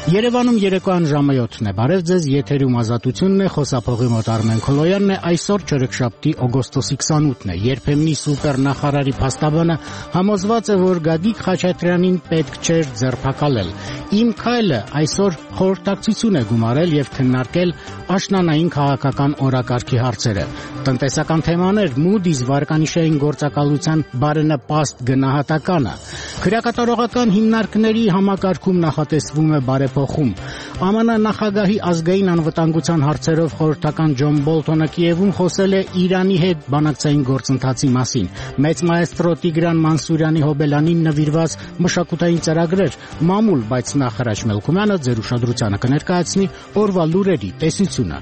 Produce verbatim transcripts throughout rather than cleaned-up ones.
Երևանում երեկոյան ժամը յոթն է, բարև ձեզ, եթերում Ազատությունն է, խոսափողի մոտ Արմեն Քոլոյանն է, այսօր չորեքշաբթի օգոստոսի քսանութն է, երբեմնի սուպեր նախարարի փաստաբանը համոզված է, որ Գագիկ Խաչատրյանին պետք չէր ձերբակալել։ Իմ քայլը այսօր խորհրդակցություն է գումարել եւ քննարկել աշնանային քաղաքական օրակարգի հարցերը։ Տնտեսական թեմաներ, Moody's վարկանիշային գործակալության բարենպաստ գնահատականը, քրեակատարողական հիմնարկների համակարգում նախատեսվում է բարեփոխում։ ԱՄՆ նախագահի ազգային անվտանգության հարցերով խորհրդական Ջոն Բոլթոնը Կիևում խոսել է Իրանի հետ բանակցային գործընթացի մասին։ Մեծ մաեստրո Տիգրան Մանսուրյանի հոբելանին նվիրված մշակութային ծրագրեր, մամուլ, բայց նախ Հրաչ Մելքումյանը ձեր ուշադրությանը կներկայացնի օրվա լուրերի տեսությունը։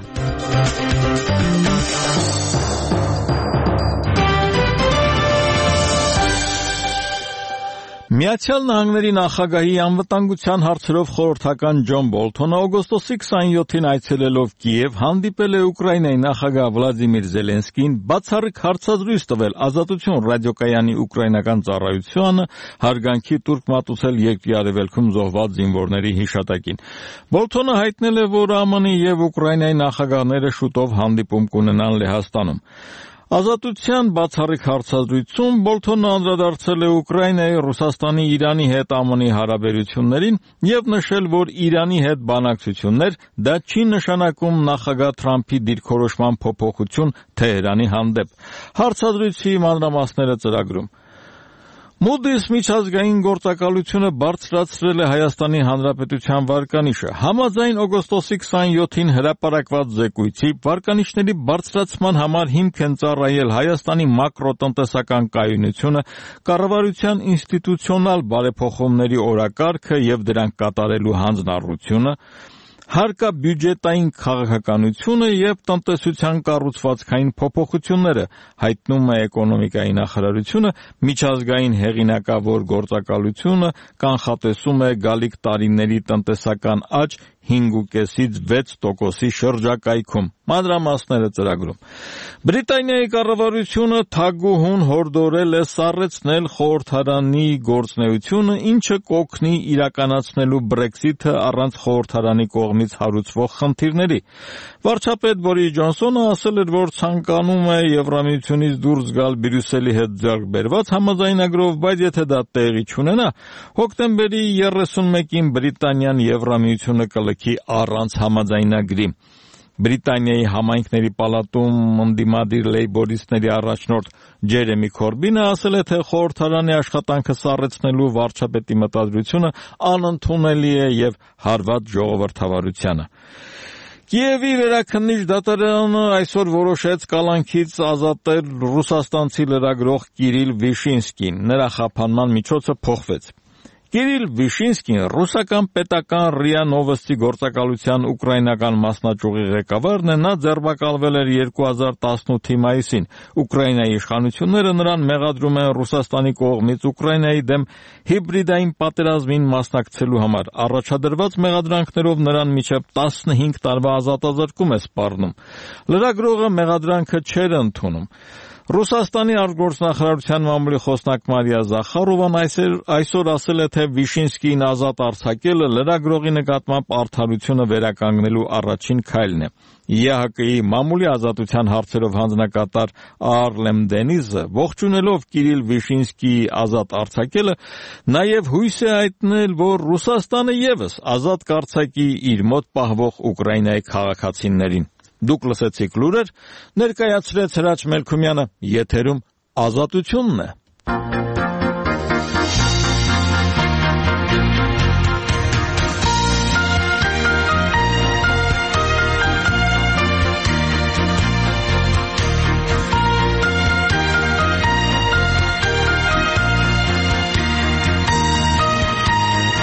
Միացյալ Նահանգների նախագահի անվտանգության հարցերով խորհրդական Ջոն Բոլթոնը օգոստոսի քսանյոթին այցելելով Կիև հանդիպել է Ուկրաինայի նախագահ Վլադիմիր Զելենսկին, բացառիկ հարցազրույց տվել Ազատություն ռադիոկայանի ուկրաինական ծառայությանը, հարգանքի տուրք մատուցել երկրի արևելքում զոհված զինվորների հիշատակին։ Բոլթոնը հայտնել է, որ ԱՄՆ-ի եւ Ուկրաինայի նախագահները շուտով հանդիպում կունենան Լեհաստանում։ Ազատության բացառիկ հարցազրույցում Բոլթոնը անդրադարձել է Ուկրաինայի, Ռուսաստանի, Իրանի հետ ԱՄՆ-ի հարաբերություններին եւ նշել, որ Իրանի հետ բանակցություններ դա չի նշանակում նախագահ Թրամփի դիրքորոշման փոփոխություն Թեհրանի հանդեպ։ Հարցազրույցի մանրամասները ծրագրում։ Moody's միջազգային գործակալությունը բարձրացրել է Հայաստանի Հանրապետության վարկանիշը։ Համաձայն օգոստոսի քսանյոթին հրապարակված զեկույցի վարկանիշների բարձրացման համար հիմք են ծառայել Հայաստանի մակրոտնտեսական կայունությունը, կառավարության ինստիտուցիոնալ բարեփոխումների օրակարգը եւ դրանք կատարելու հանձնառությունը, հարկաբյուջետային քաղաքականությունը եւ տնտեսության կառուցվածքային փոփոխությունները, հայտնում է էկոնոմիկայի նախարարությունը, միջազգային հեղինակավոր գործակալությունը կանխատեսում է գալիք տարիների տնտեսական աճ հինգ ու կեսից վեց տոկոսի շրջակայքում։ Մանրամասները ծրագրում։ Բրիտանիայի կառավարությունը թագուհուն հորդորել է սառեցնել խորհրդարանի գործունեությունը, ինչը կօգնի իրականացնելու Brexit-ը առանց խորհրդարանի կողմից հարուցվող խնդիրների։ Վարչապետ Բորիս Ջոնսոնը ասել էր, որ ցանկանում է Եվրամիությունից դուրս գալ Բրյուսելի հետ ձեռք բերված համաձայնագրով, բայց եթե դա տեղի չունենա, հոկտեմբերի երեսունմեկին Բրիտանիան Եվրամիությունը կլքի առանց համաձայնագրի։ Բրիտանիայի համայնքների պալատում ընդդիմադիր լեյբորիստների առաջնորդ Ջերեմի Քորբինը ասել է, թե խորհրդարանի աշխատանքը սառեցնելու վարչապետի մտադրությունը անընդունելի է եւ հարված ժողովրդավարությանը։ Կիևի վերաքննիչ դատարանը այսօր որոշեց կալանքից ազատել ռուսաստանցի լրագրող Կիրիլ Վիշինսկին։ Նրա խափանման միջոցը փոխվեց։ Կիրիլ Վիշինսկին ռուսական պետական ՌԻԱ Նովոստի գործակալության ուկրաինական մասնաճյուղի ղեկավարն է, նա ձերբակալվել էր երկու հազար տասնութի մայիսին։ Ուկրաինայի իշխանությունները նրան մեղադրում են Ռուսաստանի կողմից Ուկրաինայի դեմ հիբրիդային պատերազմին մասնակցելու համար։ Առաջադրված մեղադրանքներով նրան մինչև տասնհինգ տարվա ազատազրկում է սպառնում։ Լրագրողը մեղադրանքը չէր ընդունում։ Ռուսաստանի արտգործնախարարության մամուլի խոսնակ Մարիա Զախարովան այսօր, այսօր ասել է, թե Վիշինսկիին ազատ արձակելը լրագրողի նկատմամբ արդարությունը վերականգնելու առաջին քայլն է։ ԵՀԿ-ի մամուլի ազատության հարցերով հանձնակատար Արլեմ Դենիզը ողջունելով Կիրիլ Վիշինսկիի ազատ արձակելը նաև հույս է հայտնել, որ Ռուսաստանը ևս ազատ կարձակի իր մոտ պահվող Ուկրաինայի քաղաքացիներին։ Դուք լսեցիք լուրեր, ներկայացրեց Հրաչ Մելքումյանը, եթերում Ազատությունն է։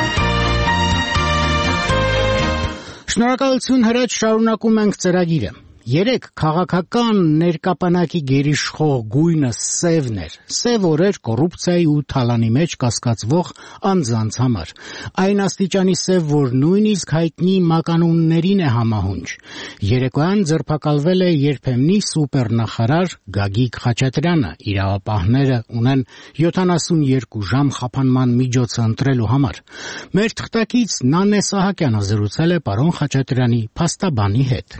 Շնորհակալություն Հրաչ, շարունակում ենք ծրագիրը։ Երեք քաղաքական ներկապանակի գերիշխող գույնը սևն էր, սև օրեր կոռուպցիայի ու թալանի մեջ կասկածվող անձանց համար, այն աստիճանի սև, որ նույնիսկ հայտնի մականուններին է համահունչ։ Երեկոյան ձերբակալվել է երբեմնի սուպերնախարար Գագիկ Խաչատրյանը, իրավապահները ունեն յոթանասունյերկու ժամ խափանման միջոցը ընտրելու համար։ Մեր թղթակից Նանե Սահակյանը զրուցել է պարոն Խաչատրյանի փաստաբանի հետ։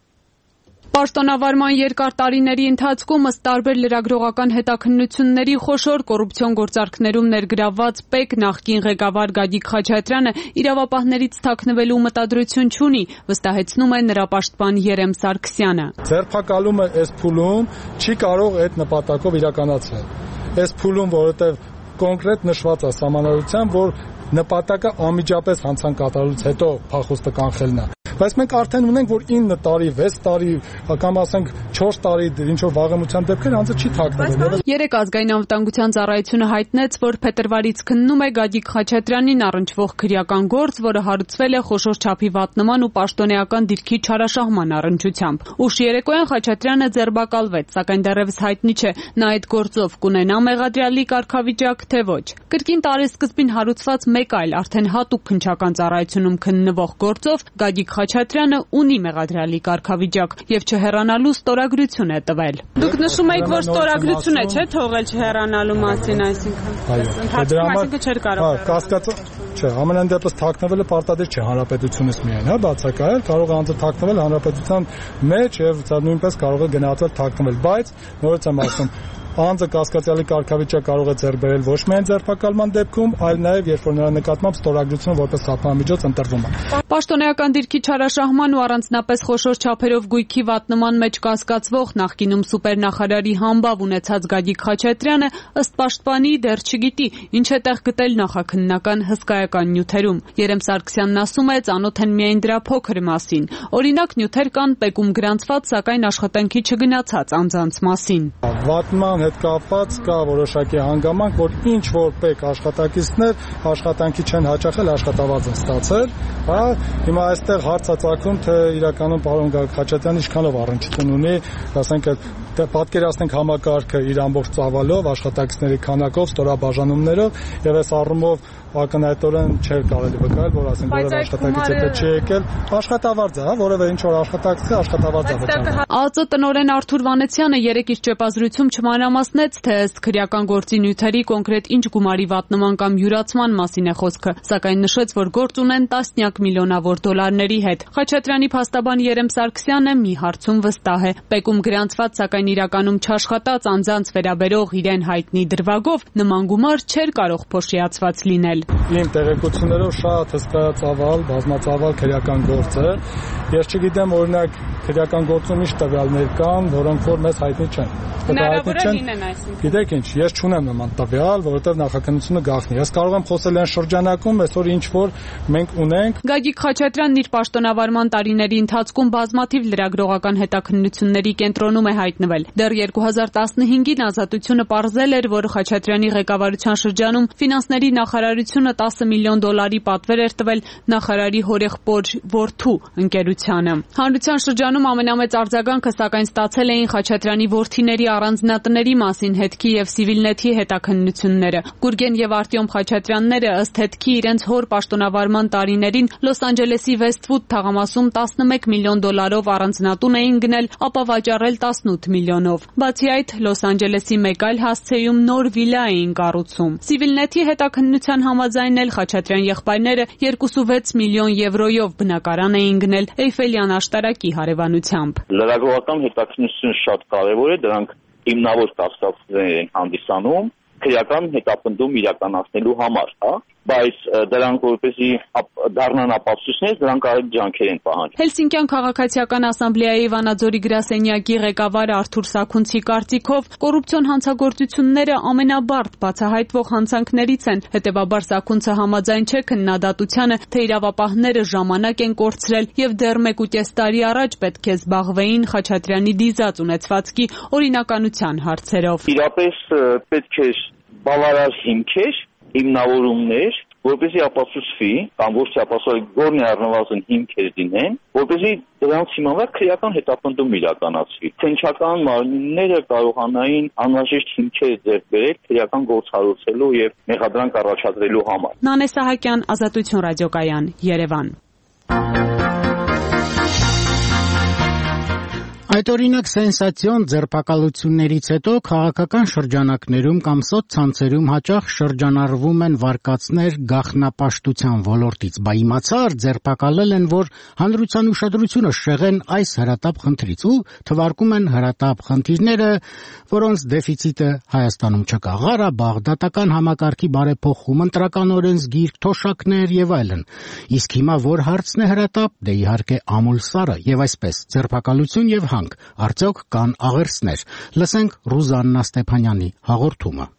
Պաշտոնավարման երկար տարիների ընթացքում ըստ տարբեր լրագրողական հետաքննությունների խոշոր կոռուպցիոն գործարքներում ներգրավված ՊԵԿ նախկին ղեկավար Գագիկ Խաչատրյանը իրավապահներից թաքնվելու մտադրություն չունի, վստահեցնում է նրա պաշտպան Երեմ Սարգսյանը։ Ձերբակալումը այս փուլում չի կարող այդ նպատակով իրականացվել։ Այս փուլում, որովհետև կոնկրետ նշված է սահմանադրությամբ, որ նպատակը անմիջապես հանցանք կատարելուց հետո փախուստը կանխելն է։ Բայց մենք արդեն ունենք, որ ինը տարի, վեց տարի, կամ ասենք չորս տարի ինչ որ վաղեմության դեպքեր անձը չի թաքնվել։ Երեք ազգային անվտանգության ծառայությունը հայտնեց, որ փետրվարից քննում է Գագիկ Խաչատրյանին առնչվող քրեական գործ, որը հարուցվել է խոշոր չափի վատնման ու պաշտոնեական դիրքի չարաշահման առնչությամբ։ Ուշ երեկոյան Խաչատրյանը ձերբակալվեց, սակայն դեռևս հայտնի չէ, նա այդ գործով կունենա մեղադրյալի կարգավիճակ, թե ոչ։ Կրկին տարեսկզբին հարուցված մեկ այլ արդեն հատուկ քննչական ծառայությունում քննվող գործով Գագիկ Խաչատրյանը ունի մեղադրյալի կարգավիճակ եւ չհեռանալու ստորագրություն է տվել։ Դուք նշում եք, որ ստորագրություն է, չէ՞, թողել չհեռանալու մասին, այսինքն։ Այո, այսինքն չէր կարող։ Հա, կասկածը, չէ, ամենայն դեպս թաքնվելը պարտադիր չէ հանրապետությունից միայն, հա, բացակայել, կարող է անձը թաքնվել հանրապետության մեջ եւ նույնպես կարող է գնահատվել թաքնվել, բայց նորից եմ ասում, անձը կասկածյալի կարգավիճակ կարող է ձեռք բերել ոչ միայն ձերբակալման դեպքում, այլ նաև երբ որ նրա նկատմամբ ստորագրությունը որպես խափանամիջոց ընտրվում է։ Պաշտոնեական դիրքի չարաշահման ու առանձնապես խոշոր չափերով գույքի վատնման մեջ կասկածվող նախկինում սուպերնախարարի համբավ ունեցած Գագիկ Խաչատրյանը ըստ պաշտպանի դեռ չգիտի, ինչ է տեղ գտել նախաքննական հսկայական նյութերում։ Երեմ Սարգսյանն ասում է, ծանոթ են միայն դրա փոքր մասին։ Օրինակ նյութեր կան ՊԵԿ-ում գրանցված, սակայն աշխատանքի չգնացած անձանց մասին։ Վատման հետ կապված կա որոշակի հանգամանք, որ ինչ որ ՊԵԿ աշխատակիցներ աշխատանքի չեն հաճախել, աշխատավարձ են ստացել, հա, հիմա այստեղ հարց է ծագում, թե իրականում պարոն Խաչատրյանը ինչքանով առնչություն ունի, ասենք պատկերացնենք համակարգը իր ամբողջ ծավալով, աշխատակիցների քանակով, ստորաբաժանումներով եւ այս առումով ակնհայտորեն չէր կարելի վկայել, որ ասենք որևէ աշխատակից եթե չի եկել, աշխատավարձ է, հա, որևէ ինչ որ աշխատակցի աշխատավարձ է վճարում։ ԱԱԾ տնօրեն Արթուր Վանեցյանը երեք իր ճեպազրույցում չմանրամասնեց, թե ըստ քրեական գործի նյութերի կոնկրետ ինչ գումարի վատնման կամ յուրացման մասին է խոսքը, սակայն նշեց, որ գործ ունեն տասնյակ միլիոնավոր դոլարների հետ։ Խաչատրյանի փաստաբան Երեմ Սարգսյանը մի հարցում վստահ է. ՊԵԿ-ում գրանցված, սակայն իրականում չաշխատած անձանց վերաբերող իրեն հայտնի դրվագով նման գումար չէր կարող փոշիացված լինել։ Իմ տեղեկություններով շատ հսկայածավալ, բազմածավալ քրեական գործ է։ Ես չգիտեմ, օրինակ, քրեական գործում ինչ տվյալներ կան, որոնք որ մեզ հայտնի չեն։ Հնարավոր է լինեն այսինքն։ Գիտեք ինչ, ես չունեմ նման տվյալ, որովհետև նախաքննությունը գաղտնի։ Ես կարող եմ խոսել այն շրջանակում, այսօր ինչ որ մենք ունենք։ Գագիկ Խաչատրյանն իր պաշտոնավարման տարիների ընթացքում բազմաթիվ լրագրողական հետաքննությունների կենտրոնում է հայտնվել։ Դեռ երկու հազար տասնհինգին Ազատությունը պարզել էր, որ Խաչատրյանի ղեկավարության շրջանում ֆինանսների նախարարությունը տասը միլիոն դոլարի պատվեր էր տվել նախարարի հորեղբոր որդու ընկերությանը։ Հանրության շրջանում ամենամեծ արձագանքը սակայն ստացել էին Խաչատրյանի որդիների առանձնատների մասին հետքի եւ Civilnet-ի հետաքննությունները։ Գուրգեն եւ Արտյոմ Խաչատրյանները ըստ հետքի իրենց հոր պաշտոնավարման տարիներին Լոս Անջելեսի Վեսթվուդ թաղամասում տասնմեկ միլիոն դոլարով առանձնատուն էին գնել, ապա վաճառել տասնութ միլիոնով։ Բացի այդ, Լոս Անջելեսի մեկ այլ հասցեում նոր վիլա էին կառուցում։ Civilnet-ի հետաքննության համաձայն էլ Խաչատրյան եղբայրները երկուսուվեց միլիոն եվրոյով բնակարան էին գնել Էյֆելյան աշտարակի հարևանությամբ։ Լրագրողական հետաքննությունը շատ կարևոր է, դրանք հիմնավոր կասկածներ են հանդիսանում քրեական հետապնդում իրականացնելու համար, հա, բայց դրանք որպեսզի դառնան ապացույցներ, դրանք արագ ջանքեր են պահանջում։ Հելսինկյան քաղաքացիական ասամբլեայի Վանաձորի գրասենյակի ղեկավար Արթուր Սաքունցի կարծիքով կոռուպցիոն հանցագործությունները ամենաբարդ բացահայտվող հանցանքներից են։ Հետևաբար Սաքունցը համաձայն չէ քննադատությանը, թե իրավապահները ժամանակ են կորցրել եւ դեռ մեկ ու կես տարի առաջ պետք է զբաղվեին Խաչատրյանի դիզած ունեցվածքի օրինականության հարցերով։ Իրապես պետք է բավարար հիմքեր, հիմնավորումներ որպեսզի ապացուցվի կամ ոչ թե ապացուցի գործի առնվազն հիմքեր դինեն, որպեսզի դրանց հիման վրա քրեական հետապնդում իրականացվի։ Քննչական մարմինները կարողանային անհրաժեշտ հիմքեր ձեռք բերել քրեական գործ հարուցելու եւ մեղադրանք առաջադրելու համար։ Նանե Սահակյան, Ազատություն ռադիոկայան, Երևան։ Այդ օրինակ սենսացիոն ձերբակալություններից հետո քաղաքական շրջանակներում կամ սոցցանցերում հաճախ շրջանառվում են վարկածներ գաղտնապաշտության ոլորտից, բա իմացար ձերբակալել են, որ հանրության ուշադրությունը շեղեն այս հրատապ խնդրից ու թվարկում են հրատապ խնդիրները, որոնց դեֆիցիտը Հայաստանում չկա, Ղարաբաղ, դատական համակարգի բարեփոխում, ընտրական օրենսգիր, թոշակներ եւ այլն։ Իսկ հիմա որ հարցն է հրատապ, դե իհարկե ամուլ սարը եւ այսպես ձերբակալություն եւ հանք, արդյոք կան աղերսներ։ Լսենք Ռուզաննա Ստեփանյանի հաղորդումը։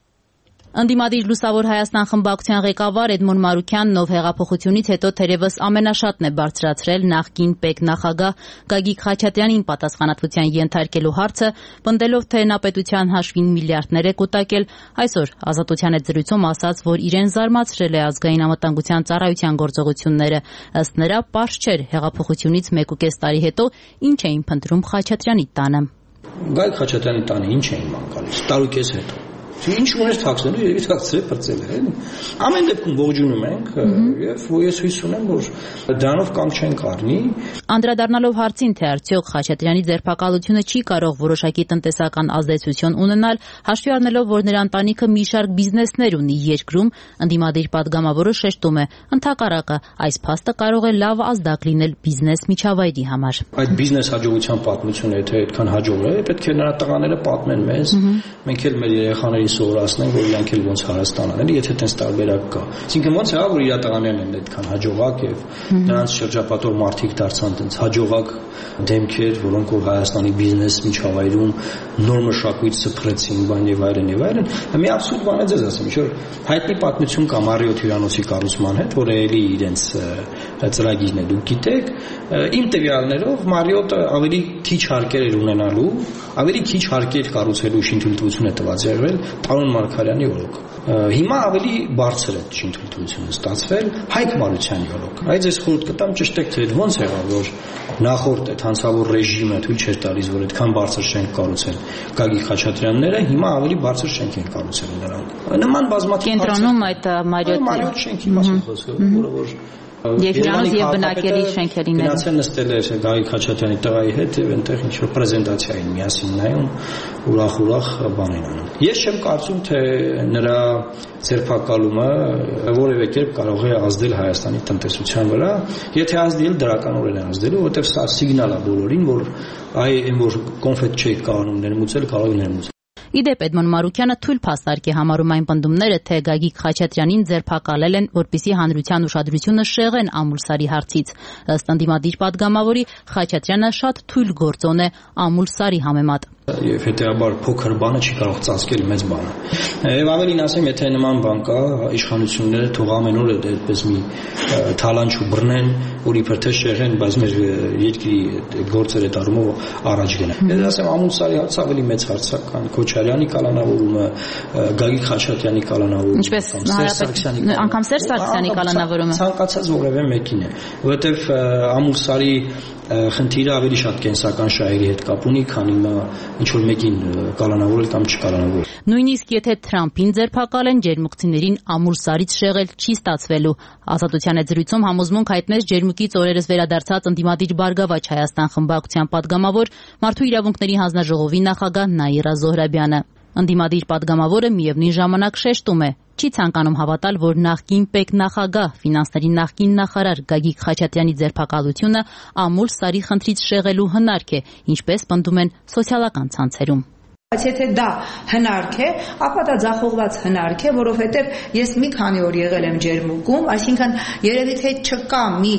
Ընդդիմադիր Լուսավոր Հայաստան խմբակցության ղեկավար Էդմոն Մարուքյանն, ով հեղափոխությունից հետո թերևս ամենաշատն է բարձրացրել նախկին ՊԵԿ նախագահ Գագիկ Խաչատրյանին պատասխանատվության ենթարկելու հարցը, պնդելով, թե նա պետության հաշվին միլիարդներ է կուտակել, այսօր Ազատության հետ զրույցում ասաց, որ իրեն զարմացրել է ազգային անվտանգության ծառայության գործողությունները։ Ըստ նրա, պարզ չէր հեղափոխությունից մեկուկես տարի հետո ինչ էին փնտրում Խաչատրյանի տանը։ Գայք Խաչատրյանի տանը ինչ էին մանկալիս, տարուկես հետո։ Ինչ ուներ թաքցնելու, երևի թաքցրել բրծել է։ Ամեն դեպքում ողջունում ենք եւ ես հույս ունեմ, որ դրանով կամ չենք առնի։ Անդրադառնալով հարցին, թե արդյոք Խաչատրյանի ձերբակալությունը չի կարող որոշակի տնտեսական ազդեցություն ունենալ, հաշվի առնելով, որ նրա ընտանիքը մի շարք բիզնեսներ ունի երկրում, ընդդիմադիր падգամավորը շեշտում է, ընդհակառակը այս փաստը կարող է լավ ազդակ լինել բիզնես միջավայրի համար։ Այդ բիզնես հաջողության պատմությունը, եթե այդքան հաջող է, պետք է նրա տղաները պատմեն մեզ, մենք էլ մեր երեխաներին սովորացնենք, որ իրանք էլ ոնց Հայաստան անեն, եթե տես տարբերակ կա։ Այսինքն ոնց է, որ իր տղաներն են այդքան հաջողակ եւ նրանց շրջապատող մարդիկ դարձան տենց հաջողակ դեմքեր, որոնք որ Հայաստանի բիզնես միջավայրում նոր մշակույթ սփռեցին, բան եւ այլն եւ այլն։ Մի абսուրդ բան է ձեզ ասեմ, ինչ որ հայտնի պատմություն կա Մարիոթ հյուրանոցի կառուցման հետ, որ էլի իրենց ծրագիրն է, դուք գիտեք, իմ տվյալներով Մարիոթը ավելի քիչ հարկեր էր ունենալու, ավելի քիչ հարկեր կառուցելու շինթույլտվություն է տված եղել Պարոն Մարգարյանի օրոք։ Հիմա ավելի բարձր է շինթույլտվությունը ստացվել Հայկ Մարությանի օրոք։ Այդ ես խորհուրդ կտամ ճշտեք, թե ոնց եղավ, որ նախորդ այդ հանցավոր ռեժիմը թույլ չէր տալիս, որ այդքան բարձր շենք կառուցեն Գագիկ Խաչատրյանները, հիմա ավելի բարձր շենք են կառուցել նրանք։ Նման բազմաթիվ կենտրոնում այդ Մարիոթ շենքի մասին խոսքը, որը որ Եվ հյուրանոց եւ բնակելի շենքերին գնացել նստել էր Գագիկ Խաչատրյանի տղայի հետ եւ այնտեղ ինչ որ պրեզենտացիա էին միասին նայում, ուրախ-ուրախ բան են անում։ Ես չեմ կարծում, թե նրա ձերբակալումը որևէ կերպ կարող է ազդել Հայաստանի տնտեսության վրա, եթե ազդել դրականորեն ազդելու, որովհետեւ սա սիգնալ է բոլորին, որ այ այն որ կոնֆետ չի կարող ներմուծել, կարող է ներմուծել։ Իդեպ Էդմոն Մարուքյանը թույլ փաստարկ է համարում այն պնդումները, թե Գագիկ Խաչատրյանին ձերբակալել են, որպեսզի հանրության ուշադրությունը շեղեն Ամուլսարի հարցից։ Ըստ ընդդիմադիր падգամավորի, Խաչատրյանը շատ թույլ գործոն է Ամուլսարի համեմատ։ Եվ հետեւաբար փոքր բանը չի կարող ծածկել մեծ բանը։ Եվ ավելին ասեմ, եթե նման բան կա, իշխանությունները թող ամեն օր այդպես մի թալանչ ու բռնեն, որ իբր թե շեղեն, բայց մեր երկրի գործերը դառնով առաջ գնան։ Ես ասեմ, Ամուլսարի հարցը ավելի մեծ հարց է, քան Քոչարյանի կալանավորումը, Գագիկ Խաչատրյանի կալանավորումը, ինչպես Սարգսյանի, անգամ Սարգսյանի կալանավորումը։ Ցանկացած որևէ մեկին է, որովհետև Ամուլսարի խնդիրը ավելի շատ կենսական շահերի հետ կապ ունի, քան հիմա ինչ որ մեկին կալանավորել կամ չկալանավորել։ Նույնիսկ եթե Թրամփին ձերբակալեն, ջերմուկցիներին Ամուլսարից շեղել չի ստացվելու։ Ազատության հետ զրույցում համոզմունք հայտնեց ջերմուկից օրերս վերադարձած ընդդիմադիր Բարգավաճ Հայաստան խմբակցության падգամավոր Մարդու իրավունքների հանձնաժողովի նախագահ Նաիրա Զոհրաբյանը։ Ընդդիմադիր падգամավորը միևնույն ժամանակ շեշտում է, չի ցանկանում հավատալ, որ նախկին ՊԵԿ նախագահ, ֆինանսների նախկին նախարար Գագիկ Խաչատրյանի ձերբակալությունը Ամուլսարի խնդրից շեղելու հնարք է, ինչպես պնդում են սոցիալական ցանցերում։ Բայց եթե դա հնարք է, ապա դա ձախողված հնարք է, որովհետև ես մի քանի օր եղել եմ ջերմուկում, այսինքն երևի թե չկա մի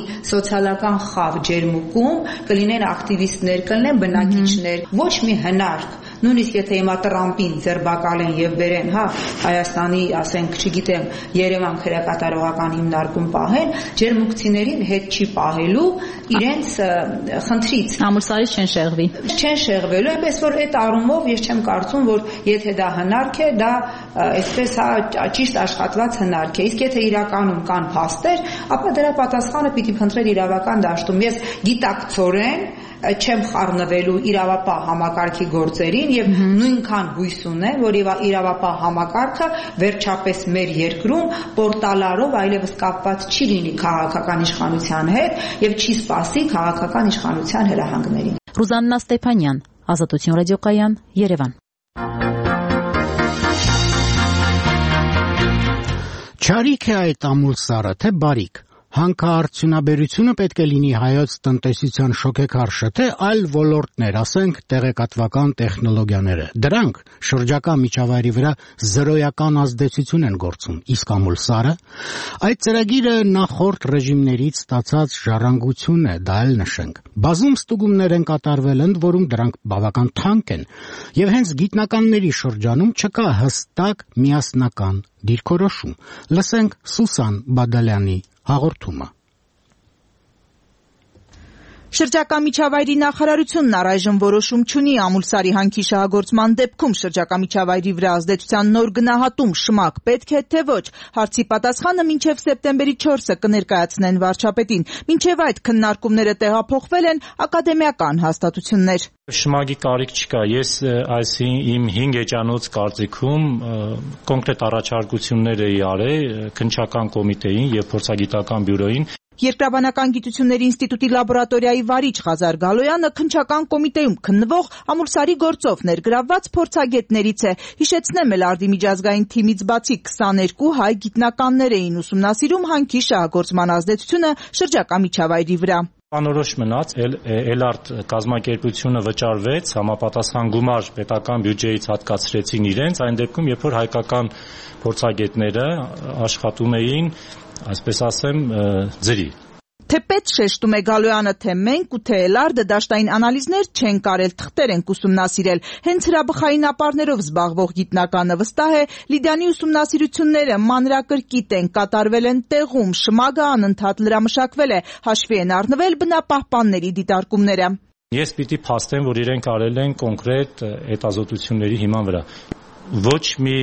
սոցիալական խավ ջերմուկում, կլինեն ակտիվիստներ, կլինեն բնակիչներ, ոչ մի հնարք նույնիսկ եթե հիմա Տրամպին ձերբակալեն եւ բերեն, հա, Հայաստանի, ասենք, չգիտեմ, Երևան քրեակատարողական հիմնարկում պահեն, ջերմուկցիներին հետ չի պահելու իրենց խնդրից։ Ամուսարից չեն շեղվի։ Չեն շեղվելու, այնպես որ այդ առումով ես չեմ կարծում, որ եթե դա հնարք է, դա այսպես հա ճիշտ աշխատված հնարք է։ Իսկ եթե իրականում կան փաստեր, ապա դրա պատասխանը պիտի փնտրել իրավական դաշտում։ Ես գիտակցորեն չեմ խառնվելու իրավապահ համակարգի գործերին եւ նույնքան հույս ունեմ, որ իրավապահ համակարգը վերջապես մեր երկրում պորտալարով այլևս կապված չի լինի քաղաքական իշխանության հետ եւ չի սպասի քաղաքական իշխանության հրահանգներին։ Ռուզաննա Ստեփանյան, Ազատություն ռադիոկայան, Երևան։ Չարիք է այդ ամուլսարը, թե բարիք։ Հանքարդյունաբերությունը պետք է լինի հայոց տնտեսության շոկեքար շթե այլ ոլորտներ, ասենք տեղեկատվական տեխնոլոգիաները։ Դրանք շրջակա միջավայրի վրա զրոյական ազդեցություն են գործում, իսկ ամուլսարը այդ ծրագիրը նախորդ ռեժիմներից ստացած ժառանգություն է, դա էլ նշենք։ Բազում ստուգումներ են կատարվել, ընդ որում դրանք բավական թանկ են, եւ հենց գիտնականների շրջանում չկա հստակ միասնական դիրքորոշում։ Լսենք Սուսան Բադալյանի հաղորդումը։ Շրջակա միջավայրի նախարարությունն առայժմ որոշում չունի ամուլսարի հանքի շահագործման դեպքում շրջակա միջավայրի վրա ազդեցության նոր գնահատում շմակ պետք է թե ոչ։ Հարցի պատասխանը մինչև սեպտեմբերի չորսը կներկայացնեն վարչապետին։ Մինչև այդ քննարկումները տեղափոխվել են ակադեմիական հաստատություններ։ Շմագի կարիք չկա։ Ես այս իմ հինգ էջանոց կարծիքում կոնկրետ առաջարկություններ էի արել քննչական կոմիտեին եւ փորձագիտական բյուրոյին։ Երկրաբանական գիտությունների ինստիտուտի լաբորատորիայի վարիչ Ղազար Գալոյանը քննչական կոմիտեում քննվող ամուլսարի գործով ներգրավված փորձագետներից է։ Հիշեցնեմ, Էլարդի միջազգային թիմից բացի քսաներկու հայ գիտնականներ էին ուսումնասիրում հանքի շահագործման ազդեցությունը շրջակա միջավայրի վրա։ Անորոշ մնաց, Էլարդ կազմակերպությունը վճարվեց, համապատասխան գումար պետական բյուջեից հատկացրեցին իրենց, այն դեպքում, երբ որ հայկական փորձագետները աշխատում էին, այսպես ասեմ, ձրի։ Թեպետ շեշտում է Գալոյանը, թե մենք ու թե Էլարդը դաշտային անալիզներ չեն կարել, թղթեր ենք ուսումնասիրել։ Հենց հրաբխային ապարներով զբաղվող գիտնականը վստահ է, Լիդիանի ուսումնասիրությունները մանրակրկիտ են, կատարվել են տեղում, շմագը անընդհատ լրամշակվել է, հաշվի են առնվել բնապահպանների դիտարկումները։ Ես պիտի փաստեմ, որ իրենք արել են կոնկրետ հետազոտությունների հիման վրա։ Ոչ մի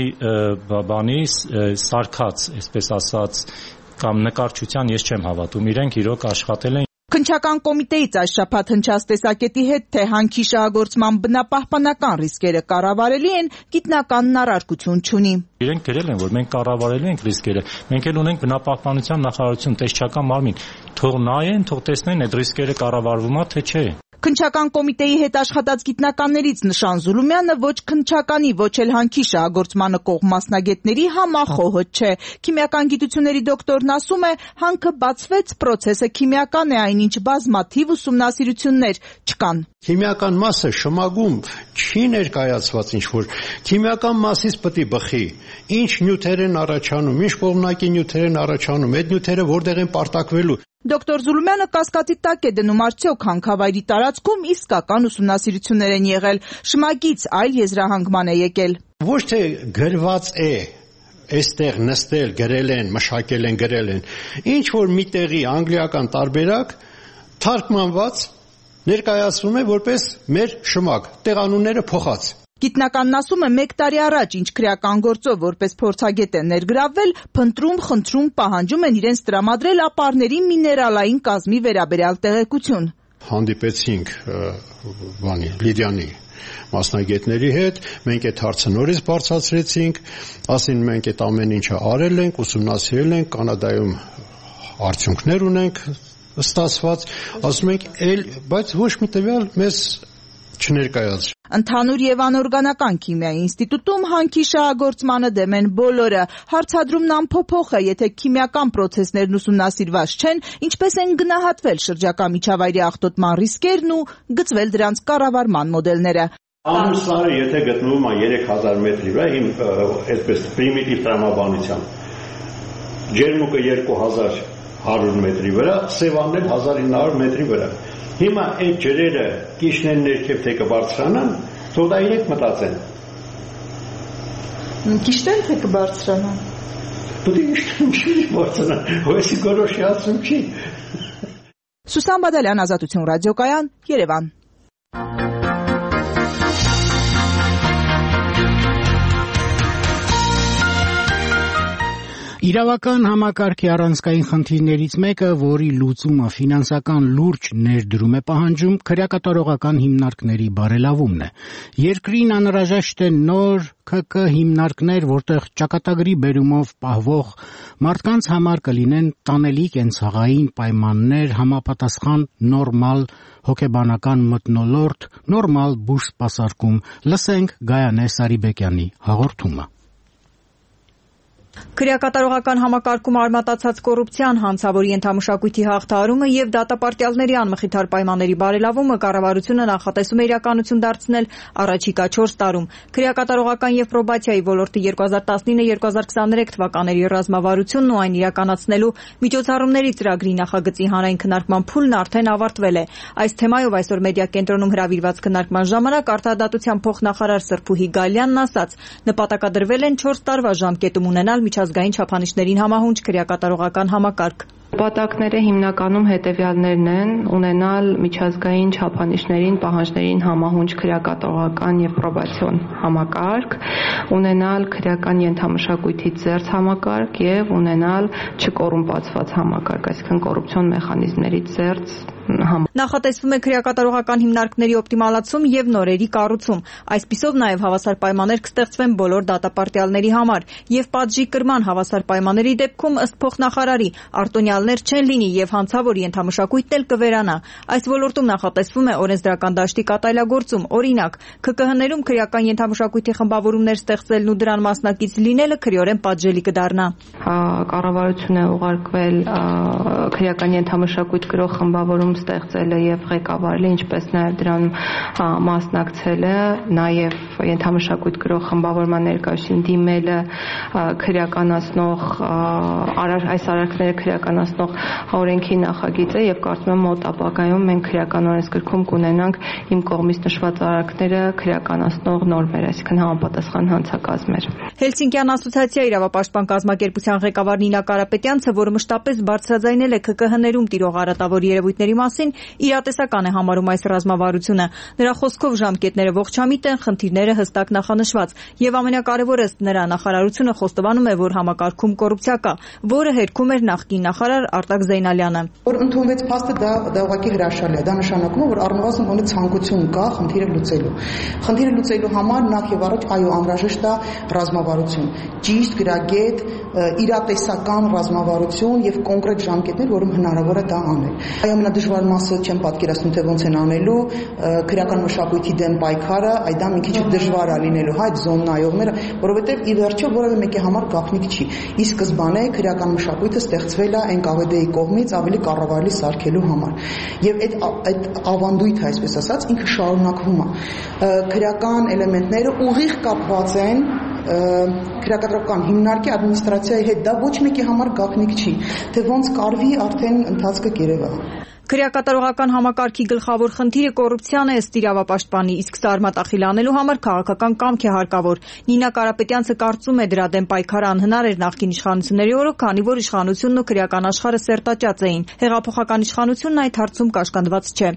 բանի սարքած, այսպես ասած, կամ նկարչության ես չեմ հավատում, իրենք իրոք աշխատել են։ Քննչական կոմիտեից այս շաբաթ հնչած տեսակետի հետ, թե հանքի շահագործման բնապահպանական ռիսկերը կառավարելի են, գիտնականն առարկություն չունի։ Իրենք գրել են, որ մենք կառավարելու ենք ռիսկերը։ Մենք էլ ունենք բնապահպանության նախարարություն, տեսչական մարմին։ Թող նայեն, թող տեսնեն այդ ռիսկերը կառավարվում է, թե չէ։ Քննչական կոմիտեի հետ աշխատած գիտնականներից Նշան Զուլումյանը ոչ քննչականի, ոչ էլ հանքի շահագործմանը կողմ մասնագետների համախոհը չէ։ Քիմիական գիտությունների դոկտորն ասում է, հանքը բացվեց, պրոցեսը քիմիական է, այնինչ բազմաթիվ ուսումնասիրություններ չկան։ Քիմիական մասը շմագում չի ներկայացված ինչ-որ, քիմիական մասից պետք է բխի, ինչ նյութեր են առաջանում, ինչ կողմնակի նյութեր են առաջանում, այդ նյութերը որտեղ են պարտակվելու։ Դոկտոր Զուլումյանը կասկածի տակ է դնում, արդյոք հանքավայրի տարածքում իսկական ուսումնասիրություններ են եղել, շմագից այլ եզրահանգման է եկել։ Ոչ թե գրված է, այստեղ նստել, գրել են, մշակել են, գրել են, ինչ որ մի տեղի անգլիական տարբերակ թարգմանված ներկայացվում է որպես մեր շմագ, տեղանունները փոխած։ Գիտնականն ասում է, մեկ տարի առաջ, ինչ քրեական գործով որպես փորձագետ են ներգրավվել, փնտրում, խնդրում, պահանջում են իրենց տրամադրել ապարների միներալային կազմի վերաբերյալ տեղեկություն։ Հանդիպեցինք բանի Լիդիանի մասնագետների հետ, մենք այդ հարցը նորից բարձրացրեցինք, ասին մենք այդ ամեն ինչը արել ենք, ուսումնասիրել ենք, Կանադայում արդյունքներ ունենք ստացված, ասում ենք, բայց ոչ մի տվյալ մեզ չներկայացրել։ Ընդհանուր եւ անօրգանական քիմիայի ինստիտուտում հանքի շահագործմանը դեմ են բոլորը։ Հարցադրումն անփոփոխ է, եթե քիմիական պրոցեսներն ուսումնասիրված չեն, ինչպես են գնահատվել շրջակա միջավայրի աղտոտման ռիսկերն ու գծվել դրանց կառավարման մոդելները։ Ամուսարը եթե գտնվում է երեք հազար մետրի վրա, իմ այսպես պրիմիտիվ տրամաբանությամբ, ջերմուկը երկու հազար հարյուր մետրի վրա, Սևանն էլ հազար ինը հարյուր մետրի վրա։ Հիմա այդ ջրերը կիշներն ներքև թե կբարձրանան, Թող դա իրենք մտածեն։ Ճիշտ է թե կբարձրանա։ Դու ինչ բարձրանա, հույսի գորոշի ասում չի։ Սուսան Բադալյան, Ազատություն ռադիոկայան, Երևան։ Իրավական համակարգի առանցքային խնդիրներից մեկը, որի լուծումը ֆինանսական լուրջ ներդրում է պահանջում, քրեակատարողական հիմնարկների բարելավումն է։ Երկրին անհրաժեշտ է նոր K K հիմնարկներ, որտեղ ճակատագրի բերումով պահվող մարդկանց համար կլինեն տանելի կենցաղային պայմաններ, համապատասխան նորմալ հոգեբանական մթնոլորտ, նորմալ բուժ սպասարկում։ Լսենք Գայանե Սարիբեկյանի հաղորդումը։ Քրեակատարողական համակարգում արմատացած կոռուպցիան, հանցավորի ենթամշակույթի հաղթահարումը եւ դատապարտյալների անմխիթար պայմանների բարելավումը կառավարությունը նախատեսում է իրականություն դարձնել առաջիկա չորս տարում։ Քրեակատարողական եւ պրոբացիայի ոլորտի երկու հազար տասնինը երկու հազար քսաներեք թվականների ռազմավարությունն ու այն իրականացնելու միջոցառումների ծրագրի նախագծի հանրային քննարկման փուլն արդեն ավարտվել է։ Այս թեմայով այսօր մեդիա կենտրոնում հրավիրված քննարկման ժամանակ արտադատության փոխնախարար Սրփուհի Գալյանն ասաց, նպատակադրվել են չորս տարվա ժամկետում ունենալ միջազգային չափանիշներին համահունչ քրեակատարողական համակարգ։ Նպատակները հիմնականում հետևյալներն են՝ ունենալ միջազգային չափանիշներին, պահանջներին համահունչ քրեակատարողական եւ պրոբացիոն համակարգ, ունենալ քրեական ենթամշակույթի ծերծ համակարգ եւ ունենալ չկոռումպացված համակարգ, այսինքն կոռուպցիոն մեխանիզմների ծերծ համակարգ։ Նախատեսվում է քրեակատարողական հիմնարկների օպտիմալացում եւ նորերի կառուցում։ Այսպիսով նաեւ հավասար պայմաններ կստեղծվեն բոլոր դատապարտյալների համար եւ պատժի կրման հավասար պայմանների դեպքում ըստ փոխնախարարի արտոնյալներ չեն լինի եւ հանցավոր ենթամշակույթն էլ կվերանա։ Այս ոլորտում նախատեսվում է օրենսդրական դաշտի կատարելագործում, օրինակ, K K H-ներում քրեական ենթամշակույթի խմբավորումներ ստեղծելն ու դրան մասնակից լինելը քրեորեն պատժելի կդառնա։ Կառավարությունը ուղարկվել քրեական ենթամշակույթ գրող խմբավորում ստեղծելը եւ ղեկավարելը, ինչպես նաեւ դրան մասնակցելը, նաեւ ենթամշակույթ գրող խմբավորման ներկայացին դիմելը, քրեականացնող այս արարքները քրեականացնող օրենքի նախագիծը եւ կարծում եմ մոտ ապագայում մենք քրեական օրենսգրքում կունենանք իմ կողմից նշված արարքները քրեականացնող նորմեր, այսինքն համապատասխան հանցակազմեր։ Հելսինկյան ասոցիացիա իրավապաշտպան կազմակերպության ղեկավար Նինա Կարապետյանցը, որը մշտապես բարձրաձայնել է K K H-ներում տիրող արատավոր երևույթների մասին, իրատեսական է համարում այս ռազմավարությունը։ Նրա խոսքով ժամկետները ողջամիտ են, խնդիրները հստակ նախանշված եւ ամենակարևորը ըստ նրա նախարարությունը խոստովանում է, որ համակարգում կոռուպցիա կա, որը հերքում էր նախկին նախարար Արտակ Զեյնալյանը։ Որ ընդունվեց փաստը, դա դա ուղղակի հրաշալի է, դա նշանակում է, որ առնվազն ունի ցանկություն կա խնդիրը լուծելու։ Խնդիրը լուծելու համար նախ եւ առաջ այո անհրաժեշտ է ռազմավարություն, ճիշտ գրագետ, իրատեսական ռազմավարություն եւ կոնկրետ ժամկետներ, որում հնարավոր է դա անել։ Այո, ամենադժվար մասը չեմ պատկերացնում, թե ոնց են անելու քրեական մշակույթի դեմ պայքարը, այ դա մի քիչ դժվար է լինելու, հա, այդ զոննայողները, որովհետեւ ի վերջո որևէ մեկի համար գաղտնիք չի։ Ի սկզբանե քրեական մշակույթը ստեղծվել է N K V D-ի կողմից ավելի կառավարելի սարքելու համար։ Եվ այդ այդ ավանդույթը, այսպես ասած, ինքը շարունակվում է։ Քրեական էլեմենտները ուղիղ կապված են քրեակատարողական հիմնարկի ադմինիստրացիայի հետ, դա ոչ մեկի համար գաղտնիք չի, թե ոնց կարվի արդեն ընթացքը կերևա։ Քրեակատարողական համակարգի գլխավոր խնդիրը կոռուպցիան է ըստ իրավապաշտպանի, իսկ սա արմատախիլ անելու համար քաղաքական կամք է հարկավոր։ Նինա Կարապետյանցը կարծում է դրա դեմ պայքարը անհնար էր նախկին իշխանությունների օրոք, քանի որ իշխանությունն ու քրեական աշխարհը սերտաճած էին։ Հեղափոխական իշխանությունն այդ հարցում կաշկանդված չէ։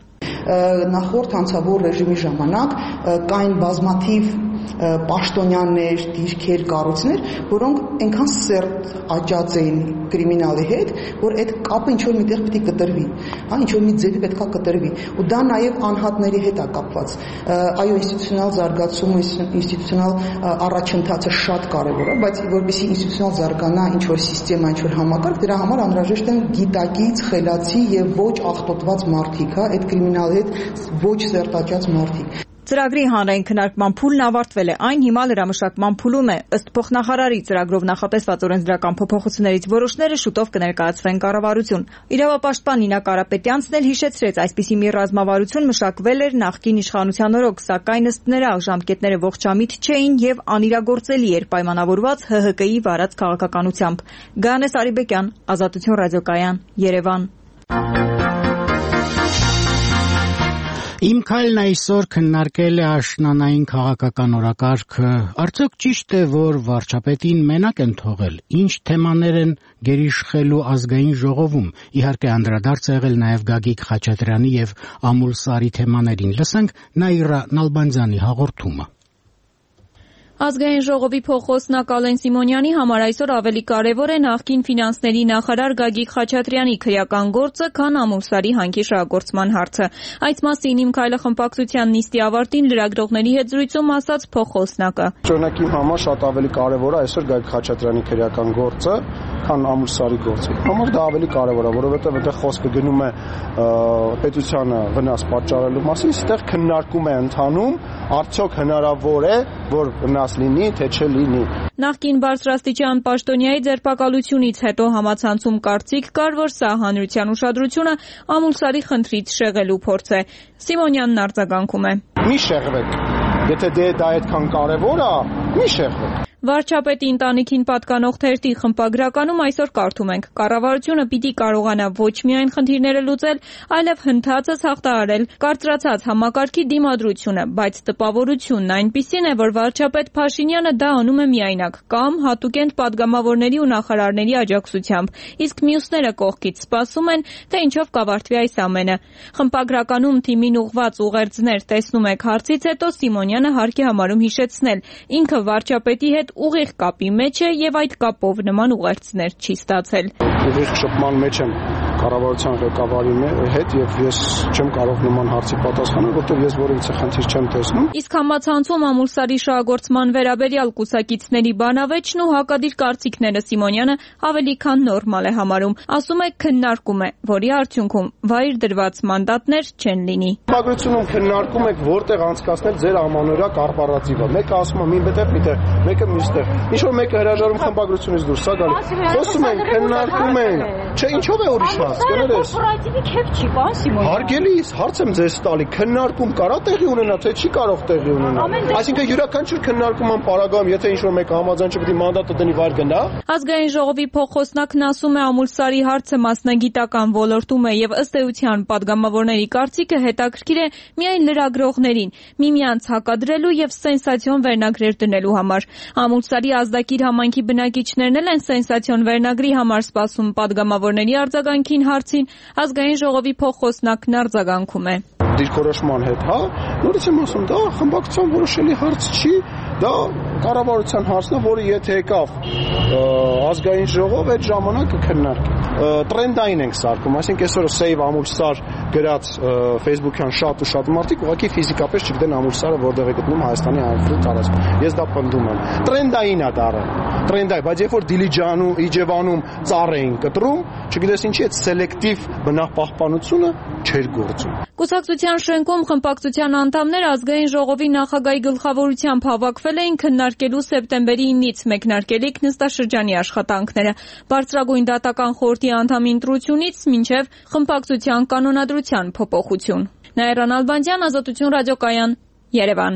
Նախորդ հանցավոր ռեժիմի ժամանակ կային բազմաթիվ պաշտոնյաներ, դիրքեր, կառույցներ, որոնք այնքան սերտ աճած էին կրիմինալի հետ, որ այդ կապը ինչ որ միտեղ պետք է կտրվի, հա, ինչ որ մի ձևի պետք է կտրվի, ու դա նաև անհատների հետ է կապված։ Այո, ինստիտուցիոնալ զարգացումը, ինստիտուցիոնալ առաջընթացը շատ կարևոր է, բայց որպեսզի ինստիտուցիոնալ զարգանա ինչ որ համակարգ, ինչ որ համակարգ, դրա համար անհրաժեշտ են գիտակից, խելացի եւ ոչ աղտոտված մարդիկ, հա, այդ կրիմինալի հետ ոչ սերտաճած մարդիկ։ Ծրագրի հանրային քննարկման փուլն ավարտվել է, այն հիմա լրամշակման փուլում է։ Ըստ փոխնախարարի, ծրագրով նախատեսված օրենսդրական փոփոխություններից որոշները շուտով կներկայացվեն կառավարություն։ Իրավապաշտպան Նինա Կարապետյանցն էլ հիշեցրեց, այսպիսի մի ռազմավարություն մշակվել էր նախկին իշխանության օրոք, սակայն ըստ նրա ժամկետները ողջամիտ չէին եւ անիրագործելի էր պայմանավորված H H K-ի վարած քաղաքականությամբ։ Գայանե Սարիբեկյան, Ազատություն ռադիոկայան, Երևան։ Իմ քայլն այսօր քննարկել է աշնանային քաղաքական օրակարգը։ Արդյոք ճիշտ է, որ վարչապետին մենակ են թողել։ Ինչ թեմաներ են գերիշխելու ազգային ժողովում։ Իհարկե անդրադարձ է եղել նաև Գագիկ Խաչատրյանի եւ Ամուլ Սարի թեմաներին։ Լսենք Նաիրա Նալբանդյանի հաղորդումը։ Ազգային ժողովի փոխոսնակ Ալեն Սիմոնյանի համար այսօր ավելի կարևոր է նախկին ֆինանսների նախարար Գագիկ Խաչատրյանի քրեական գործը, քան Ամուլ Սարի հանքի շահագործման հարցը։ Այս մասին Իմ քայլը խմբակցության նիստի ավարտին լրագրողների հետ զրույցում ասաց փոխոսնակը։ Օրինակ իմ համար շատ ավելի կարևոր է այսօր Գագիկ Խաչատրյանի քրեական գործը, քան Ամուլ Սարի գործը։ Համար դա ավելի կարևոր է, որովհետև այդտեղ խոսքը գնում է պետությանը վնաս պատճառելու մասին, այստեղ քննարկում է ընթանում, արդյոք հնարավոր է, որ վնաս լինի, թե չլինի։ Նախկին բարձրաստիճան պաշտոնյայի ձերբակալությունից հետո համացանցում կարծիք կար, որ սա հանրության ուշադրությունը Ամուլ Սարի խնդրից շեղելու փորձ է։ Սիմոնյանն արձագանքում է. Մի շեղվեք, եթե դե դա այդքան կարևոր է, մի շեղվեք։ Վարչապետի ընտանիքին պատկանող թերթի խմբագրականում այսօր կարդում ենք. կառավարությունը պիտի կարողանա ոչ միայն խնդիրները լուծել, այլև հնդածս հաղթահարել կարծրացած համակարգի դիմադրությունը, բայց տպավորությունն այնպիսին է, որ վարչապետ Փաշինյանը դա անում է միայնակ կամ հատուկենտ падգամավորների ու նախարարների աջակցությամբ, իսկ մյուսները կողքից սպասում են, թե ինչով կավարտվի այս ամենը։ Խմբագրականում թիմին ուղված ուղերձներ տեսնում եք հարցից հետո Սիմոնյանը հարկ է համարում հիշեցնել. ինքը վարչապետի հետ ուղիղ կապի մեջ է եւ այդ կապով նման ուղերձներ չի ստացել։ Ուղիղ շփման մեջ եմ կառավարության ղեկավարի հետ եւ ես չեմ կարող նման հարցի պատասխանել, որտեղ ես որևիցե խնդիր չեմ տեսնում։ Իսկ համացանցում Ամուլ Սարի շահագործման վերաբերյալ կուսակիցների բանավեճն ու հակադիր կարծիքները Սիմոնյանը ավելի քան նորմալ է համարում։ Ասում է քննարկում է, որի արդյունքում վայր դրված մանդատներ չեն լինի։ Խմբագրությունում քննարկում եք որտեղ անցկացնել ձեր ամանորյա կորպորատիվը։ Մեկը ասում է մի մտեղ, միտեղ, մեկը մյուստեղ։ Ինչ որ մեկը հրաժարում խմբագրությունից դուրս է գալի։ Խոսում են, քննարկում են։ Չէ, ինչով է ուրիշ հարց, կներես։ Կորպորատիվի քեֆ չի, պարոն Սիմոնյան։ Հարգելիս, հարց եմ ձեզ տալի, քննարկում կարա տեղի ունենա, թե չի կարող տեղի ունենալ։ Այսինքն յուրաքանչյուր քննարկման պարագայում, եթե ինչ որ մեկը համաձայն չէ, պետք է մանդատը դնի վայր գնա։ Ազգային ժողովի փոխոսնակն ասում է Ամուլ Սարի հարցը մասնագիտական ոլորտում է եւ ըստ էության падգամավորների կարծիքը հետաքրքիր է միայն լրագրողներին, միմյանց հակադրելու եւ սենսացիոն վերնագրեր դնելու համար։ Ամուլ Սարի ազդակիր համայնքի բնակիչներն էլ են սենսացիոն վերնագրի համար սպասում падգամավորների արձագանքին հարցին ազգային ժողովի փոխոսնակն արձագանքում է։ Դիրքորոշման հետ, հա, նորից եմ ասում, դա խմբակցության որոշելի հարց չի, դա կառավարության հարցն է, որը եթե եկավ ազգային ժողով, այդ ժամանակ կքննարկի։ Տրենդային ենք սարքում, այսինքն այսօր Save Ամուլ Սար գրած Facebook-յան շատ ու շատ մարդիկ ուղղակի ֆիզիկապես չգիտեն Ամուլ Սարը որտեղ է գտնվում Հայաստանի հանրապետության տարածքում։ Ես դա պնդում եմ։ Տրենդային է դառը։ Տրենդային, բայց երբ որ Դիլիջանում, Իջևանում ծառ էին կտրում, չգիտես ինչի այդ սելեկտիվ բնապահպանությունը չէր գործում։ Կուսակցության շենքում խմբակցության անդամներ ազգային ժողովի նախագահի գլխավորությամբ հավաքվել էին քննարկելու սեպտեմբերի ինից մեկնարկելիք նստաշրջանի աշխատանքները։ Բարձրագույն դատական խորհրդի անդամի ընտրությունից մինչև խմբակցության կանոնադրության փոփոխություն։ Նաիրա Նալբանդյան, Ազատություն ռադիոկայան, Երևան։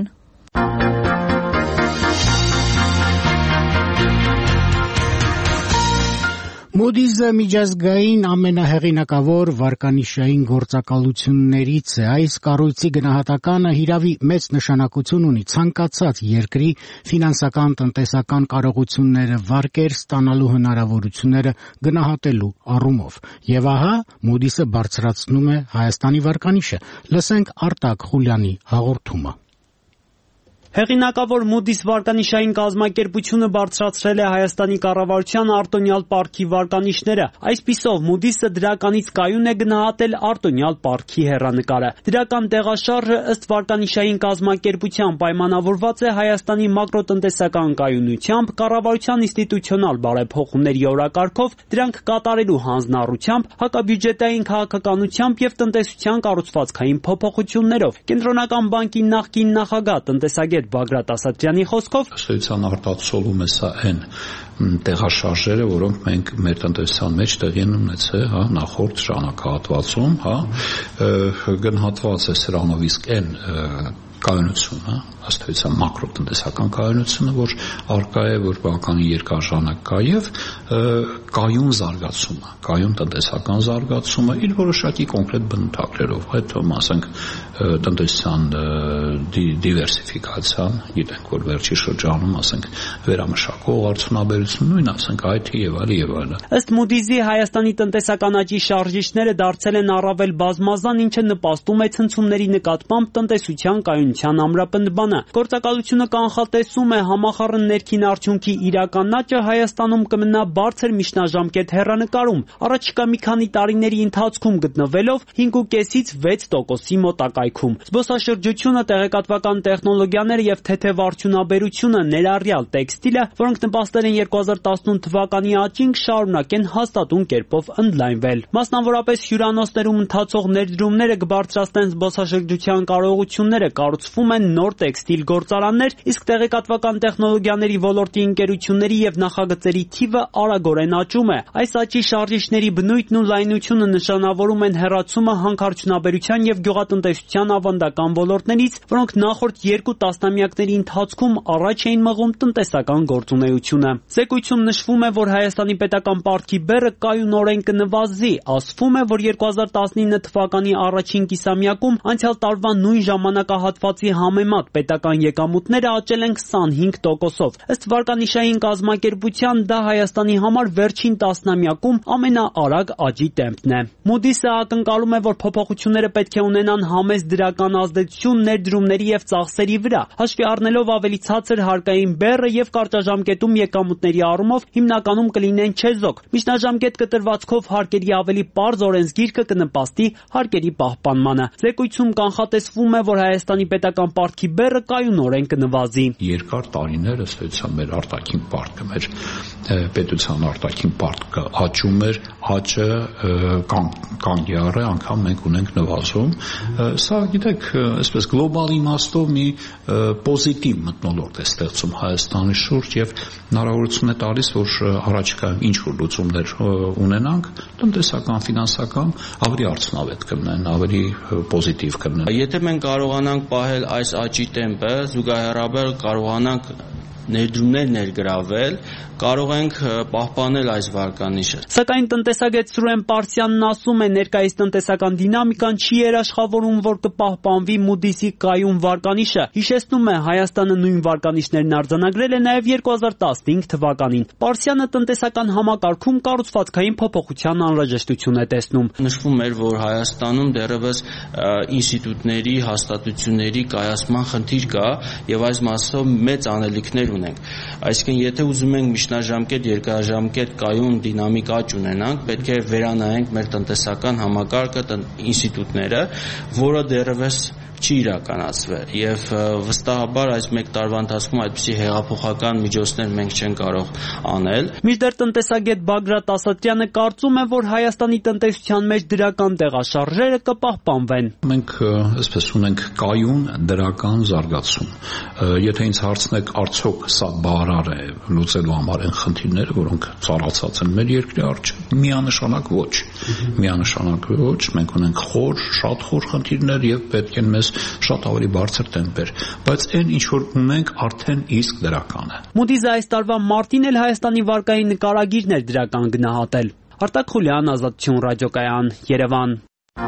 Moody's-ը միջազգային ամենահեղինակավոր վարկանիշային գործակալություններից է։ Այս կառույցի գնահատականը հիրավի մեծ նշանակություն ունի ցանկացած երկրի ֆինանսական տնտեսական կարողությունները վարկեր ստանալու հնարավորությունները գնահատելու առումով։ Եվ ահա Moody's-ը բարձրացնում է Հայաստանի վարկանիշը։ Լսենք Արտակ Խուլյանի հաղորդումը։ Հեղինակավոր Moody's վարկանիշային կազմակերպությունը բարձրացրել է Հայաստանի կառավարության արտոնյալ պարտքի վարկանիշները։ Այսպիսով Moody's-ը դրականից կայուն է գնահատել արտոնյալ պարտքի հեռանկարը։ Դրական տեղաշարժը ըստ վարկանիշային կազմակերպության պայմանավորված է Հայաստանի մակրոտնտեսական կայունությամբ, կառավարության ինստիտուցիոնալ բարեփոխումների օրակարգով, դրանք կատարելու հանձնառությամբ, հակաբյուջետային քաղաքականությամբ եւ տնտեսության կառուցվածքային փոփոխություններով։ Կենտրոնական բանկի նախկին նախագահ տնտեսագետ Բագրատ Ասատրյանի խոսքով ըստ արտացոլում է սա այն տեղաշարժերը, որոնք մենք մեր տնտեսության մեջ տեղի են ունեցել, հա, նախորդ ժամանակահատվածում, հա, գնահատված է սրանով, իսկ այն կայունությունը, ըստ էության մակրոտնտեսական կայունությունը, որ արկա է, որ բավականին երկար ժամանակ կա եւ կայուն զարգացումը, կայուն տնտեսական զարգացումը իր որոշակի կոնկրետ բնութագրերով, հետո ասենք տնտեսության դիվերսիֆիկացիան, գիտենք որ վերջի շրջանում ասենք վերամշակող արդյունաբերություն, նույն ասենք այ թի եւ այլ եւ այլն։ Ըստ Moody's-ի Հայաստանի տնտեսական աճի շարժիչները դարձել են առավել բազմազան, ինչը նպաստում է ցնցումների նկատմամբ տնտեսության կայունության ամրապնդմանը։ Գործակալությունը կանխատեսում է համախառն ներքին արդյունքի իրական աճը Հայաստանում կմնա բարձր միջնաժամկետ հեռանկարում, առաջիկա մի քանի տարիների ընթացքում գտնվելով հինգ ու կեսից վեց տոկոսի մոտակայքում։ Զբոսաշրջությունը, տեղեկատվական տեխնոլոգիաները եւ թեթև արդյունաբերությունը, ներառյալ տեքստիլը, որոնք նպաստել են երկու հազար տասնութ թվականի աճին, շարունակեն հաստատուն կերպով ընդլայնվել։ Մասնավորապես հյուրանոցներում ընթացող ներդրումները կբարձրացնեն զբոսաշրջության կարողությունները, կառուցվում են նոր տեքստիլ գործարաններ, իսկ տեղեկատվական տեխնոլոգիաների ոլորտի ընկերությունների եւ նախագծերի թիվը արագորեն աճում է։ Այս աճի շարժիչների բնույթն ու լայնությունը նշանավորում են հեռացումը հանքարդյունաբերության եւ գյուղատնտեսության ավանդական ոլորտներից, որոնք նախորդ երկու տասնամյակների ընթացքում առաջ էին մղում տնտեսական գործունեությունը։ Զեկույցում նշվում է, որ Հայաստանի պետական պարտքի բեռը կայունորեն կնվազի, ասվում է, որ երկու հազար տասնինը թվականի առաջին կիսամյակում անցյալ տարվա նույն ժամանակահատվածի համեմատ պետական եկամուտները աճել են քսանհինգ տոկոսով։ Ըստ վարկանիշային կազմակերպության դա Հայաստանի համար վերջին տասնամյակում ամենաարագ աճի տեմպն է։ Moody's-ը ակնկալում է, որ փոփոխությունները պետք է ունենան համեստ դրական ազդեցություն ներդրումների եւ ծախսերի վրա, հաշվի առնելով ավելի ցածր հարկային բեռը եւ կարճաժամկետում եկամուտների առումով հիմնականում կլինեն չեզոք։ Միջնաժամկետ կտրվածքով հարկերի ավելի պարզ օրենսգիրքը կնպաստի հարկերի պահպանմանը։ Զեկույցում կանխատեսվում է, որ Հայաստանի պետական պարտքի բեռը կայունորեն կնվազի։ Երկար տարիներ ըստ էության մեր արտաքին պարտքը, մեր պետության արտաքին պարտքը աճում էր, աճը կանգ եղել է, անգամ մենք ունենք նվազում։ Սա գիտեք, այսպես գլոբալ իմաստով մի պոզիտիվ մթնոլորտ է ստեղծում Հայաստանի շուրջ եւ հնարավորություն է տալիս, որ առաջիկայում ինչ որ լուծումներ ունենանք, տնտեսական, ֆինանսական, ավելի արդյունավետ կլինեն, ավելի պոզիտիվ կլինեն։ Եթե մենք կարողանանք պահել այս աճի տեմպը, զուգահեռաբար կարողանանք ներդրումներ ներգրավել, կարող ենք պահպանել այս վարկանիշը։ Սակայն տնտեսագետ Սուրեն Պարսյանն ասում է, ներկայիս տնտեսական դինամիկան չի երաշխավորում, որ կպահպանվի Moody's-ի կայուն վարկանիշը։ Հիշեցնում է, Հայաստանը նույն վարկանիշներն արձանագրել է նաև երկու հազար տասնհինգ թվականին։ Պարսյանը տնտեսական համակարգում կառուցվածքային փոփոխության անհրաժեշտություն է տեսնում։ Նշվում էր, որ Հայաստանում դեռևս ինստիտուտների, հաստատությունների կայացման խնդիր կա եւ այս մասով մեծ անելիքներ ունենք։ Այսինքն, եթե ուզում ենք միջնաժամկետ, երկարաժամկետ կայուն դինամիկ աճ ունենանք, պետք է վերանայենք մեր տնտեսական համակարգը, ինստիտուտները, որը դեռևս չի իրականացվել եւ վստահաբար այս մեկ տարվա ընթացքում այդպիսի հեղափոխական միջոցներ մենք չենք կարող անել։ Մինչդեռ տնտեսագետ Բագրատ Ասատրյանը կարծում է, որ Հայաստանի տնտեսության մեջ դրական տեղաշարժերը կպահպանվեն։ Մենք այսպես ունենք կայուն դրական զարգացում։ Եթե ինձ հարցնեք, արդյոք սա բավարար է լուծելու համար այն խնդիրները, որոնք ծառացած են մեր երկրի առջև, միանշանակ ոչ։ Միանշանակ ոչ, մենք ունենք խոր, շատ խոր խնդիրներ եւ պետք են մեզ շատ ավելի բարձր տեմպեր, բայց այն ինչ որ ունենք արդեն իսկ դրական է։ Moody's-ը այս տարվա մարտին էլ Հայաստանի վարկային նկարագիրն էր դրական գնահատել։ Արտակ Խուլյան, Ազատություն ռադիոկայան, Երևան։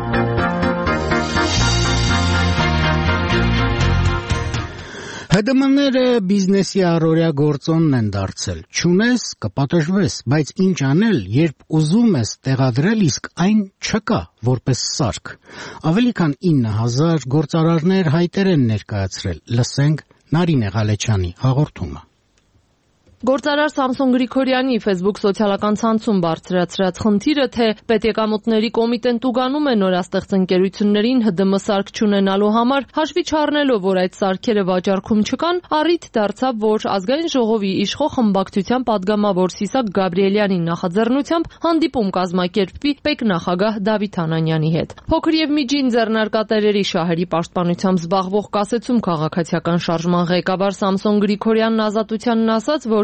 Հ D M-ները բիզնեսի առօրյա գործոնն են դարձել։ Չունես, կպատժվես, բայց ինչ անել, երբ ուզում ես տեղադրել, իսկ այն չկա որպես սարք։ Ավելի քան ինը հազար գործարարներ հայտեր են ներկայացրել։ Լսենք Նարինե Ղալեչյանի հաղորդումը։ Գործարար Սամսոն Գրիգորյանի Facebook սոցիալական ցանցում բարձրացրած խնդիրը, թե պետեկամուտների կոմիտեն տուգանում է նորաստեղծ ընկերություններին Հ D M սարք չունենալու համար, հաշվի չառնելով, որ այդ սարքերը վաճառքում չկան, առիթ դարձավ, որ ազգային ժողովի իշխող խմբակցության падգամավոր Սիսակ Գաբրիելյանի նախաձեռնությամբ հանդիպում կազմակերպվի պետնախագահ Դավիթ Անանյանի հետ։ Փոքր եւ միջին ձեռնարկատերերի շահերի պաշտպանությամբ զբաղվող կասեցում քաղաքացիական շարժման ղեկավար Սամսոն Գրիգորյանն Ազատությանն ասաց, որ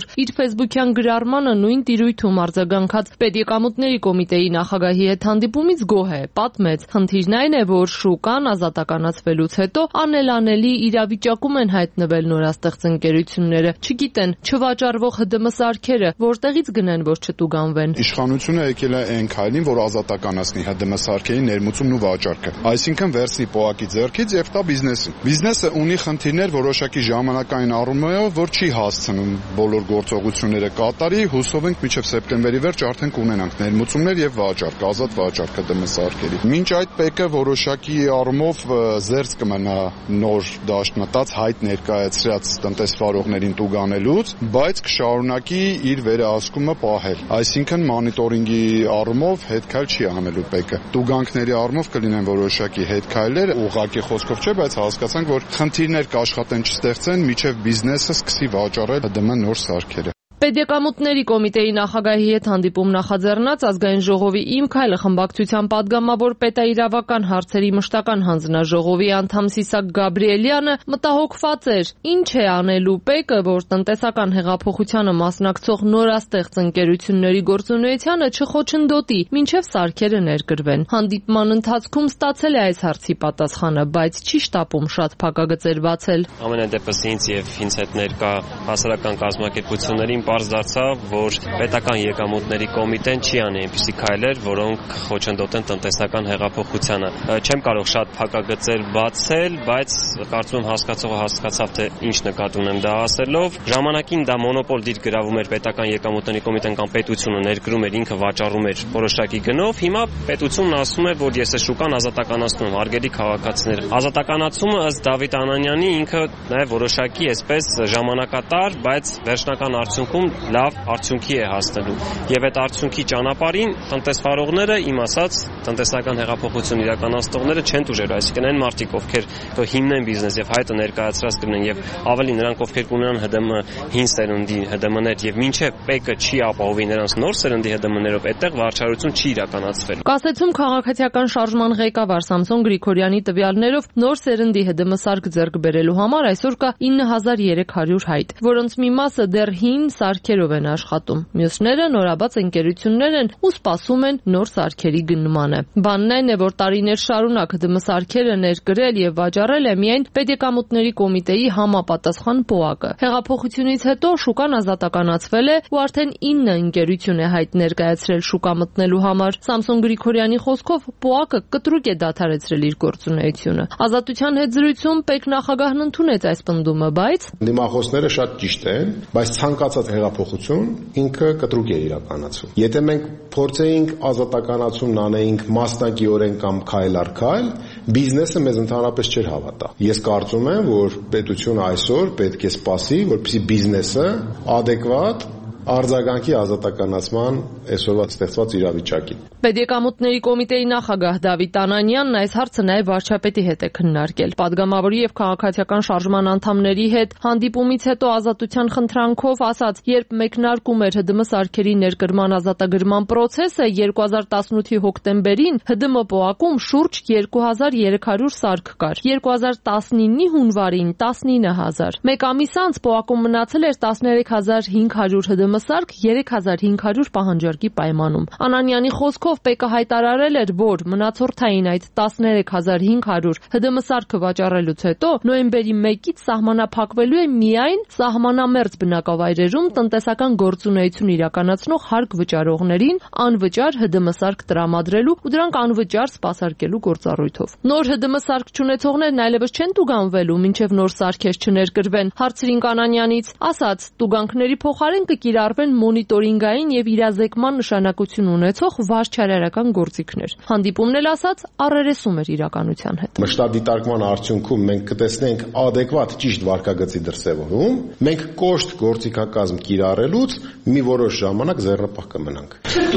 որ իր Facebook-յան գրառմանը նույն տիրույթում արձագանքած Պետեկամուտների կոմիտեի նախագահի հետ հանդիպումից գոհ է, պատմեց. խնդիրն այն է, որ շուկան ազատականացվելուց հետո անելանելի իրավիճակում են հայտնվել նորաստեղծ ընկերությունները, չգիտեն, չվաճառվող ՀԴՄ սարքերը որտեղից գնեն, որ չտուգանվեն։ Իշխանությունը եկել է այն քայլին, որ ազատականացնի ՀԴՄ սարքերի ներմուծումն ու վաճառքը, այսինքն վերցնի պոակի ձեռքից եւ տա բիզնեսին։ Բիզնեսը ունի խնդիրներ որոշակի ժամանակային առումով, որ չի հասցնում բոլոր գործողությունները կատարի, հուսով ենք մինչև սեպտեմբերի վերջ արդեն կունենանք ներմուծումներ եւ վաճառք, ազատ վաճառք ՀԴՄ սարքերի։ Մինչ այդ ՊԵԿ-ը որոշակի առումով զերծ կմնա նոր դաշնատած հայտ ներկայացրած տնտեսվարողներին տուգանելուց, բայց կշարունակի իր վերահսկումը պահել։ Այսինքն մոնիտորինգի առումով հետքայլ չի անելու ՊԵԿ-ը։ Տուգանքների առումով կլինեն որոշակի հետքայլեր, ուղղակի խոսքով չէ, բայց հասկացանք, որ խնդիրներ կաշխատեն չստեղծեն, միջև բիզնեսը սկսի վաճառել ՀԴՄ նոր սարքերը։ Պետեկամուտների կոմիտեի նախագահի հետ հանդիպում նախաձեռնած Ազգային ժողովի «Իմ քայլը» խմբակցության падգամավոր պետաիրավական հարցերի մշտական հանձնաժողովի անդամ Սիսակ Գաբրիելյանը մտահոգված էր. ինչ է անելու ՊԵԿ-ը, որ տնտեսական հեղափոխությանը մասնակցող նորաստեղծ ընկերությունների գործունեությանը չխոչընդոտի, մինչև սարքերը ներկրվեն։ Հանդիպման ընթացքում ստացել է այս հարցի պատասխանը, բայց չի շտապում շատ փակագծեր բացել։ Ամենադեպս ինձ եւ ինձ հետ ներկա հասարակական կազմակերպություններին պարզ դարձավ, որ պետական եկամուտների կոմիտեն չի անի այնպիսի քայլեր, որոնք խոչընդոտեն տնտեսական հեղափոխությանը։ Չեմ կարող շատ փակագծեր բացել, բայց կարծում եմ հասկացողը հասկացավ, թե ինչ նկատի ունեմ դա ասելով։ Ժամանակին դա մոնոպոլ դիր գրավում էր պետական եկամուտների կոմիտեն կամ պետությունը ներկրում էր, ինքը վաճառում էր որոշակի գնով։ Հիմա պետությունն ասում է, որ ես է շուկան ազատականացնում եմ, հարգելի քաղաքացիներ։ Ազատականացումը ըստ Դավիթ Անանյանի ինքը նաև որոշակի այսպես ժամանակատար, բայց վերջնական արդյունքում լավ արդյունքի է հասնելու։ Եվ այդ արդյունքի ճանապարհին տնտեսվարողները, իմ ասած, տնտեսական հեղափոխություն իրականացնողները չեն տուժելու, այսինքն այն մարդիկ, ովքեր հիմնեն բիզնես եւ հայտը ներկայացրած կլինեն եւ ավելի նրանք, ովքեր կունենան ՀԴՄ հին սերնդի ՀԴՄ-ներ եւ մինչեւ ՊԵԿ-ը չի ապահովի նրանց նոր սերնդի ՀԴՄ-ներով, այդտեղ վարչարություն չի իրականացվելու։ Կասեցում քաղաքացիական շարժման ղեկավար Սամսոն Գրիգորյանի տվյալներով նոր սերնդի ՀԴՄ սարք ձեռք բերելու համար այսօր կա ինը հազար երեք հարյուր հայտ, որոնց մի մասը դեռ հին սարքերով են աշխատում։ Մյուսները նորաբաց ընկերություններ են ու սպասում են նոր սարքերի գնմանը։ Բանն այն է, որ տարիներ շարունակ ՀԴՄ սարքերը ներկրել եւ վաճառել է միայն Պետեկամուտների կոմիտեի համապատասխան պոակը։ Հեղափոխությունից հետո շուկան ազատականացվել է ու արդեն ինը ընկերություն է հայտ ներկայացրել շուկա մտնելու համար։ Սամսոն Գրիգորյանի խոսքով պոակը կտրուկ է դադարեցրել իր գործունեությունը։ Ազատության հետ զրույցում ՊԵԿ նախագահն ընդունեց այս պնդումը, բայց դիմախոսները շատ ճիշտ են, բայց ցանկացած հեղափոխություն ինքը կտրուկ է իրականացում։ Եթե մենք փորձեինք ազատականացումն անեինք մասնակիորեն կամ քայլ առ քայլ, բիզնեսը մեզ ընդհանրապես չէր հավատա։ Ես կարծում եմ, որ պետությունը այսօր պետք է սպասի, որպեսզի բիզնեսը adekvat արձագանքի ազատականացման այսօրվա ստեղծված իրավիճակին։ Պետեկամուտների կոմիտեի նախագահ Դավիթ Անանյանն այս հարցը նաև վարչապետի հետ է քննարկել։ Պատգամավորի եւ քաղաքացիական շարժման անդամների հետ հանդիպումից հետո Ազատության խնդրանքով ասաց, երբ մեկնարկում էր ՀԴՄ սարքերի ներկրման ազատագրման process-ը երկու հազար տասնութի հոկտեմբերին ՀԴՄ պոակում շուրջ երկու հազար երեք հարյուր սարք կար։ երկու հազար տասնինի հունվարին տասնինը հազար։ Մեկ ամիս անց պոակում մնացել էր տասներեք հազար հինգ հարյուր ՀԴՄ սարք երեք հազար հինգ հարյուր պահանջարկի պայմանում։ Անանյանի խոսքով ՊԵԿ-ը հայտարարել էր, որ մնացորդային այդ տասներեք հազար հինգ հարյուր ՀԴՄ սարքը վաճառելուց հետո նոյեմբերի մեկից սահմանափակվելու է միայն սահմանամերձ բնակավայրերում տնտեսական գործունեություն իրականացնող հարկ վճարողներին անվճար ՀԴՄ սարք տրամադրելու ու դրանք անվճար սպասարկելու գործառույթով։ Նոր ՀԴՄ սարք չունեցողներն այլևս չեն տուգանվելու, մինչև նոր սարքեր չներկրվեն։ Հարցրին Անանյանից, ասաց, տուգանքների փոխարեն կկիրառվեն մոնիտորինգային եւ իրազեկման նշանակություն ունեցող վարչարարական գործիքներ։ Հանդիպումն էլ ասաց առերեսում էր իրականության հետ։ Մշտադիտարկման արդյունքում մենք կտեսնենք adekvat ճիշտ վարկագծի դրսևորում, մենք կոշտ գործիքակազմ կիրառելուց մի որոշ ժամանակ ձեռնպահ կմնանք։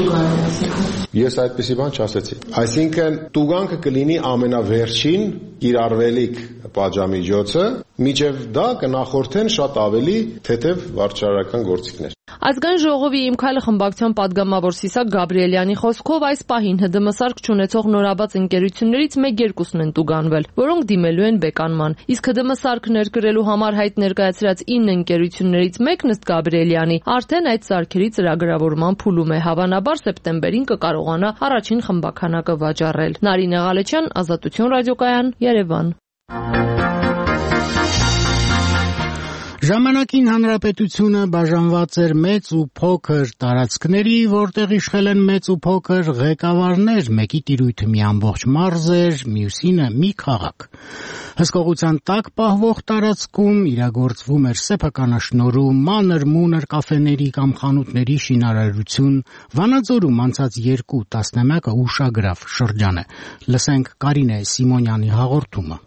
Ես այդպեսի բան չասեցի։ Այսինքն տուգանքը կլինի ամենավերջին կիրառվելիք պատժամիջոցը, միջև դա կնախորդեն շատ ավելի թեթև վարչարարական գործիքներ։ Ազգային ժողովի Իմ քայլը խմբակցության падգամավոր Սիսակ Գաբրիելյանի խոսքով այս պահին ՀԴՄ-սարք չունեցող նորաբաց ընկերություններից մեկ-երկուսն են տուգանվել, որոնք դիմելու են բեկանման։ Իսկ ՀԴՄ-սարք ներկրելու համար հայտ ներկայացրած ինը ընկերություններից մեկն ըստ Գաբրիելյանի արդեն այդ սարքերի ծրագրավորման փուլում է, հավանաբար սեպտեմբերին կկարողանա առաջին խմբականակը վաճառել։ Նարինե Ղալեչյան, Ազատություն ռադիոկայան, Երևան։ Ժամանակին հանրապետությունը բաժանված էր մեծ ու փոքր տարածքների, որտեղ իշխել են մեծ ու փոքր ղեկավարներ, մեկի տիրույթը մի ամբողջ մարզ էր, մյուսինը մի քաղաք։ Հսկողության տակ պահվող տարածքում իրագործվում էր սեփականաշնորհում, մանր-մունր կաֆեների կամ խանութների շինարարություն, Վանաձորում անցած երկու տասնամյակը ուշագրավ շրջան է։ Լսենք Կարինե Սիմոնյանի հաղորդումը։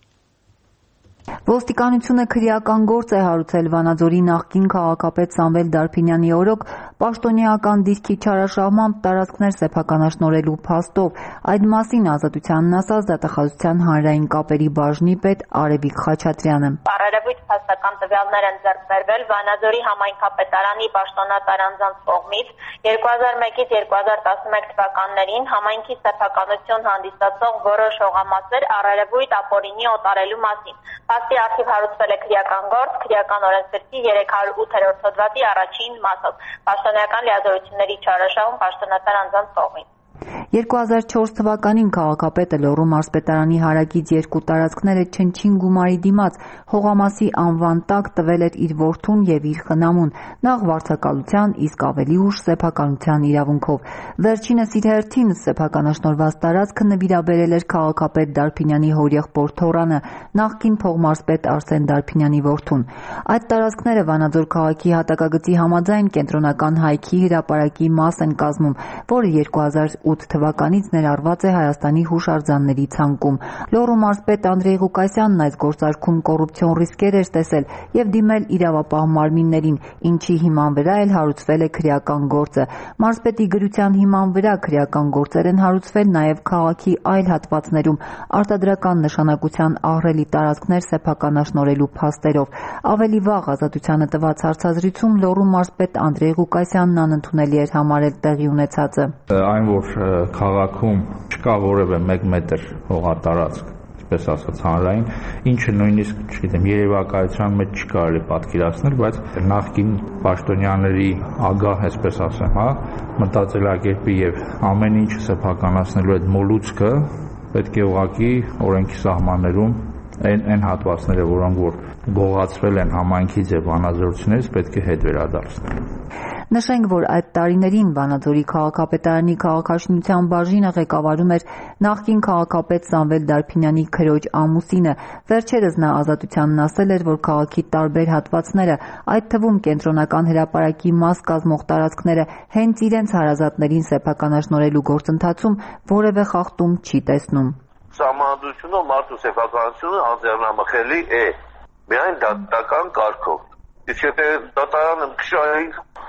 Ոստիկանությունը քրեական գործ է հարուցել Վանաձորի նախկին քաղաքապետ Սամվել Դարփինյանի օրոք պաշտոնեական դիրքի չարաշահմամբ տարածքներ սեփականաշնորհելու փաստով։ Այդ մասին Ազատությանն ասաց դատախազության հանրային կապերի բաժնի պետ Արևիկ Խաչատրյանը։ Առերևույթ փաստական տվյալներ են ձեռք բերվել Վանաձորի համայնքապետարանի պաշտոնատար անձանց կողմից երկու հազար մեկից երկու հազար տասնմեկ թվականներին համայնքի սեփականություն հանդիսացող որոշ հողամասեր առերևույթ ապօրինի օտարելու մասին։ Փաստի արխիվ հարուցվել է քրեական գործ, քրեական օրենսգրքի երեք հարյուր ութերորդ հոդվածի առաջին մասով, պաշտոնեական լիազորությունների չարաշահում պաշտոնատար անձանց կողմից։ երկու հազար չորս թվականին քաղաքապետը Լոռու մարզպետարանի հարակից երկու տարածքները չնչին գումարի դիմաց հողամասի անվան տակ տվել էր իր որդուն եւ իր խնամուն, նախ վարձակալության, իսկ ավելի ուշ սեփականության իրավունքով։ Վերջինս իր հերթին սեփականաշնորհված տարածքը նվիրաբերել էր քաղաքապետ Դարփինյանի հորեղբոր Թորանը, նախկին փողմարզպետ Արսեն Դարփինյանի որդուն։ Այդ տարածքները Վանաձոր քաղաքի հատակագծի համաձայն կենտրոնական հայքի հրապարակի մաս են կազմում, որը երկու հազար ութ թվականից ներառված է Հայաստանի հուշարձանների ցանկում։ Լոռու մարզպետ Անդրեյ Ղուկասյանն այս գործարքում կոռուպցիոն ռիսկեր էր տեսել եւ դիմել իրավապահ մարմիններին, ինչի հիման վրա էլ հարուցվել է քրեական գործը։ Մարզպետի գրության հիման վրա քրեական գործեր են հարուցվել նաեւ քաղաքի այլ հատվածներում արտադրական նշանակության ահռելի տարածքներ սեփականաշնորհելու փաստերով։ Ավելի վաղ Ազատությանը տված հարցազրույցում Լոռու մարզպետ Անդրեյ Ղուկասյանն անընդունելի էր համարել տեղի ունեցածը։ Այն որ քաղաքում չկա որևէ մեկ մետր հողատարածք, այսպես ասած հանրային, ինչը նույնիսկ, չգիտեմ, երևակայության մեջ չի կարելի պատկերացնել, բայց նախկին պաշտոնյաների ագահ, այսպես ասեմ, հա, մտածելակերպի եւ ամեն ինչ սեփականացնելու այդ մոլուցքը պետք է ուղղակի օրենքի սահմաններում այն այն հատվածները, որոնք որ գողացվել են համայնքից եւ անազորություններից, պետք է հետ վերադարձնել։ Նշենք, որ այդ տարիներին Վանաձորի քաղաքապետարանի քաղաքաշինության բաժինը ղեկավարում էր նախկին քաղաքապետ Սամվել Դարփինյանի քրոջ ամուսինը։ Վերջերս նա Ազատությանն ասել էր, որ քաղաքի տարբեր հատվածները, այդ թվում կենտրոնական հրապարակի մաս կազմող տարածքները հենց իրենց հարազատներին սեփականաշնորհելու գործընթացում որևէ խախտում չի տեսնում։ Սահմանադրությունը մարդու սեփականությունը անձեռնամխելի է միայն դատական կարգով։ Իսկ եթե դատարանը քշայի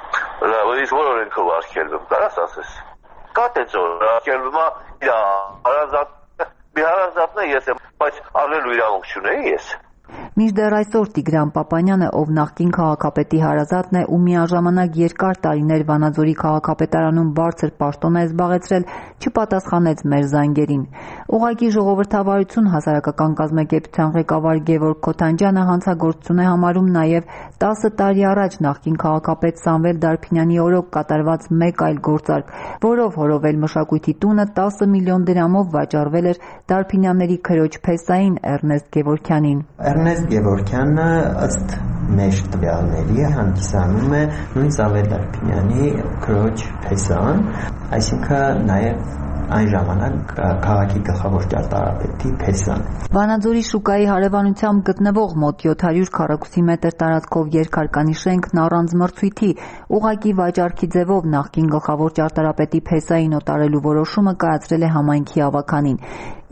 Լավից որ օրենքով արգելվում, կարաս ասես։ Կա տենց որ արգելվում է իր հարազատը, մի հարազատն է ես եմ, բայց առնելու իրավունք չունեի ես։ Մինչդեռ այսօր Տիգրան Պապանյանը, ով նախկին քաղաքապետի հարազատն է ու միաժամանակ երկար տարիներ Վանաձորի քաղաքապետարանում բարձր պաշտոն է զբաղեցրել, չպատասխանեց մեր զանգերին։ Ուղղակի ժողովրդավարություն հասարակական կազմակերպության ղեկավար Գևորգ Քոթանջյանը հանցագործություն է համարում նաև տասը տարի առաջ նախկին քաղաքապետ Սամվել Դարփինյանի օրոք կատարված մեկ այլ գործարք, որով հորովել մշակույթի տունը տասը միլիոն դրամով վաճառվել էր Դարփինյանների քրոջ փեսային Էռնեստ Գևորգյանին։ Էռնեստ Գևորգյանը ըստ մեր տվյալների հանդիսանում է նույն Սամվել Դարփինյանի քրոջ փեսան, այսինքն նաև այն ժամանակ քաղաքի գլխավոր ճարտարապետի փեսան։ Վանաձորի շուկայի հարևանությամբ գտնվող մոտ յոթ հարյուր քառակուսի մետր տարածքով երկհարկանի շենքն առանց մրցույթի ուղղակի վաճառքի ձևով նախկին գլխավոր ճարտարապետի փեսային օտարելու որոշումը կայացրել է համայնքի ավականին։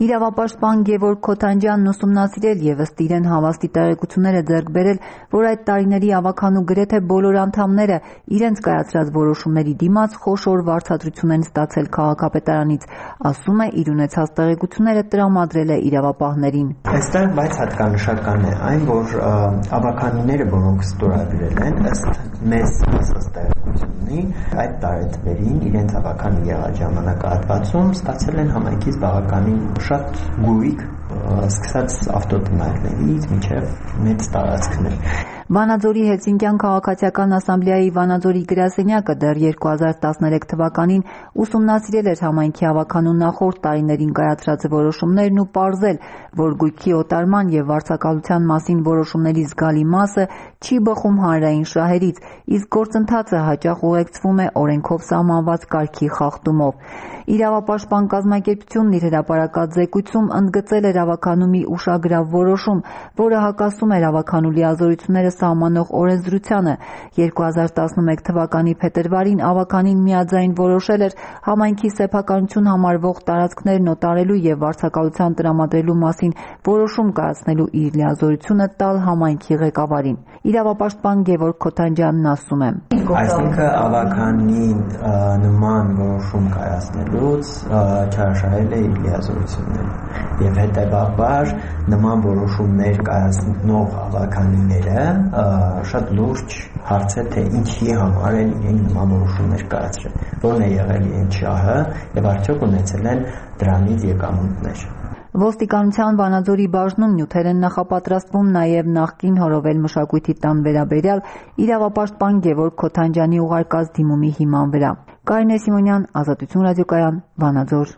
Իրավապաշտպան Գևորգ Քոթանջյանն ուսումնասիրել եւ ըստ իրեն հավաստի տեղեկություններ է ձեռք բերել, որ այդ տարիների ավականու գրեթե բոլոր անդամները իրենց կայացրած որոշումների դիմաց խոշոր վարձատրություն են ստացել քաղաքապետարանից, ասում է իր ունեցած տեղեկությունները տրամադրել է իրավապահներին։ Այստեղ բայց հատկանշական է այն, որ ավականիները, որոնք ստորագրել են, ըստ մեծ ըստ տեղեկությունների, այդ տարեթվերին իրենց ավականի եղած ժամանակահատվածում ստացել են համայնքից բավականին շատ գույք, սկսած ավտոտնայներից մինչև մեծ տարածքներ։ Վանաձորի Հելսինկյան քաղաքացիական ասամբլեայի Վանաձորի գրասենյակը դեռ երկու հազար տասներեք թվականին ուսումնասիրել էր համայնքի ավականու նախորդ տարիներին կայացրած որոշումներն ու պարզել, որ գույքի օտարման եւ վարձակալության մասին որոշումների զգալի մասը չի բխում հանրային շահերից, իսկ գործընթացը հաճախ ուղեկցվում է օրենքով սահմանված կարգի խախտումով։ Իրավապաշտպան կազմակերպությունն իր հրապարակած զեկույցում ընդգծել էր ավականու մի ուշագրավ որոշում, որը հակասում էր ավականու լիազորությունները սահմանող օրենսդրությանը։ երկու հազար տասնմեկ թվականի փետրվարին ավականին միաձայն որոշել էր համայնքի սեփականություն համարվող տարածքներն օտարելու եւ վարձակալության տրամադրելու մասին որոշում կայացնելու իր լիազորությունը տալ համայնքի ղեկավարին։ Իրավապաշտպան Գևորգ Քոթանջյանն ասում է. Այսինքն ավականի նման որոշում կայացնելուց չարաշահել է իր լիազորությունները եւ հետեւաբար նման որոշումներ կայացնող ավականիները շատ լուրջ հարց է, թե ինչի համար են իրենք նման որոշումներ կայացրել, որն է եղել իրենց շահը եւ արդյոք ունեցել են դրանից եկամուտներ։ Ոստիկանության Վանաձորի բաժնում նյութեր են նախապատրաստվում նաև նախկին Հորովել մշակույթի տան վերաբերյալ իրավապաշտպան Գևորգ Քոթանջյանի ուղարկած դիմումի հիման վրա։ Կարինե Սիմոնյան, Ազատություն ռադիոկայան, Վանաձոր։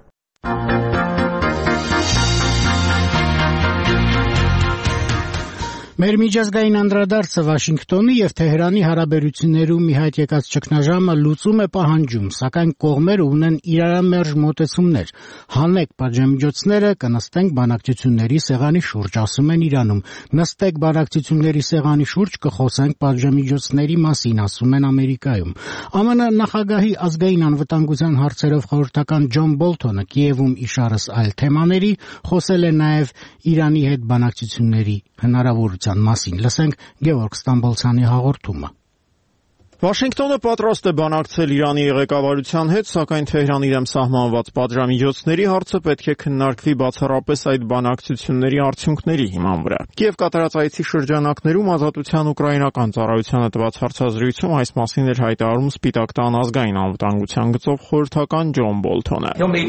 Մեր միջազգային անդրադարձը Վաշինգտոնի եւ Թեհրանի հարաբերություններում մի հայտ եկած ճգնաժամը լուծում է պահանջում, սակայն կողմերը ունեն իրարամերժ մոտեցումներ։ Հանեք պատժամիջոցները, կնստենք բանակցությունների սեղանի շուրջ, ասում են Իրանում։ Նստեք բանակցությունների սեղանի շուրջ, կխոսենք պատժամիջոցների մասին, ասում են Ամերիկայում։ ԱՄՆ նախագահի ազգային անվտանգության հարցերով խորհրդական Ջոն Բոլթոնը Կիևում իշարս այլ թեմաների խոսել է նաեւ Իրանի հետ բանակցությունների հնարավորության մասին։ Լսենք Գևորգ Ստամբոլցյանի հաղորդումը։ Վաշինգտոնը պատրաստ է բանակցել Իրանի ղեկավարության հետ, սակայն Թեհրանի դեմ սահմանված պատժամիջոցների հարցը պետք է քննարկվի բացառապես այդ բանակցությունների արդյունքների հիման վրա։ Կիև կատարած այցի շրջանակներում Ազատության ուկրաինական ծառայությանը տված հարցազրույցում այս մասին էր հայտարարում Սպիտակ տան ազգային անվտանգության գծով խորհրդական Ջոն Բոլթոնը։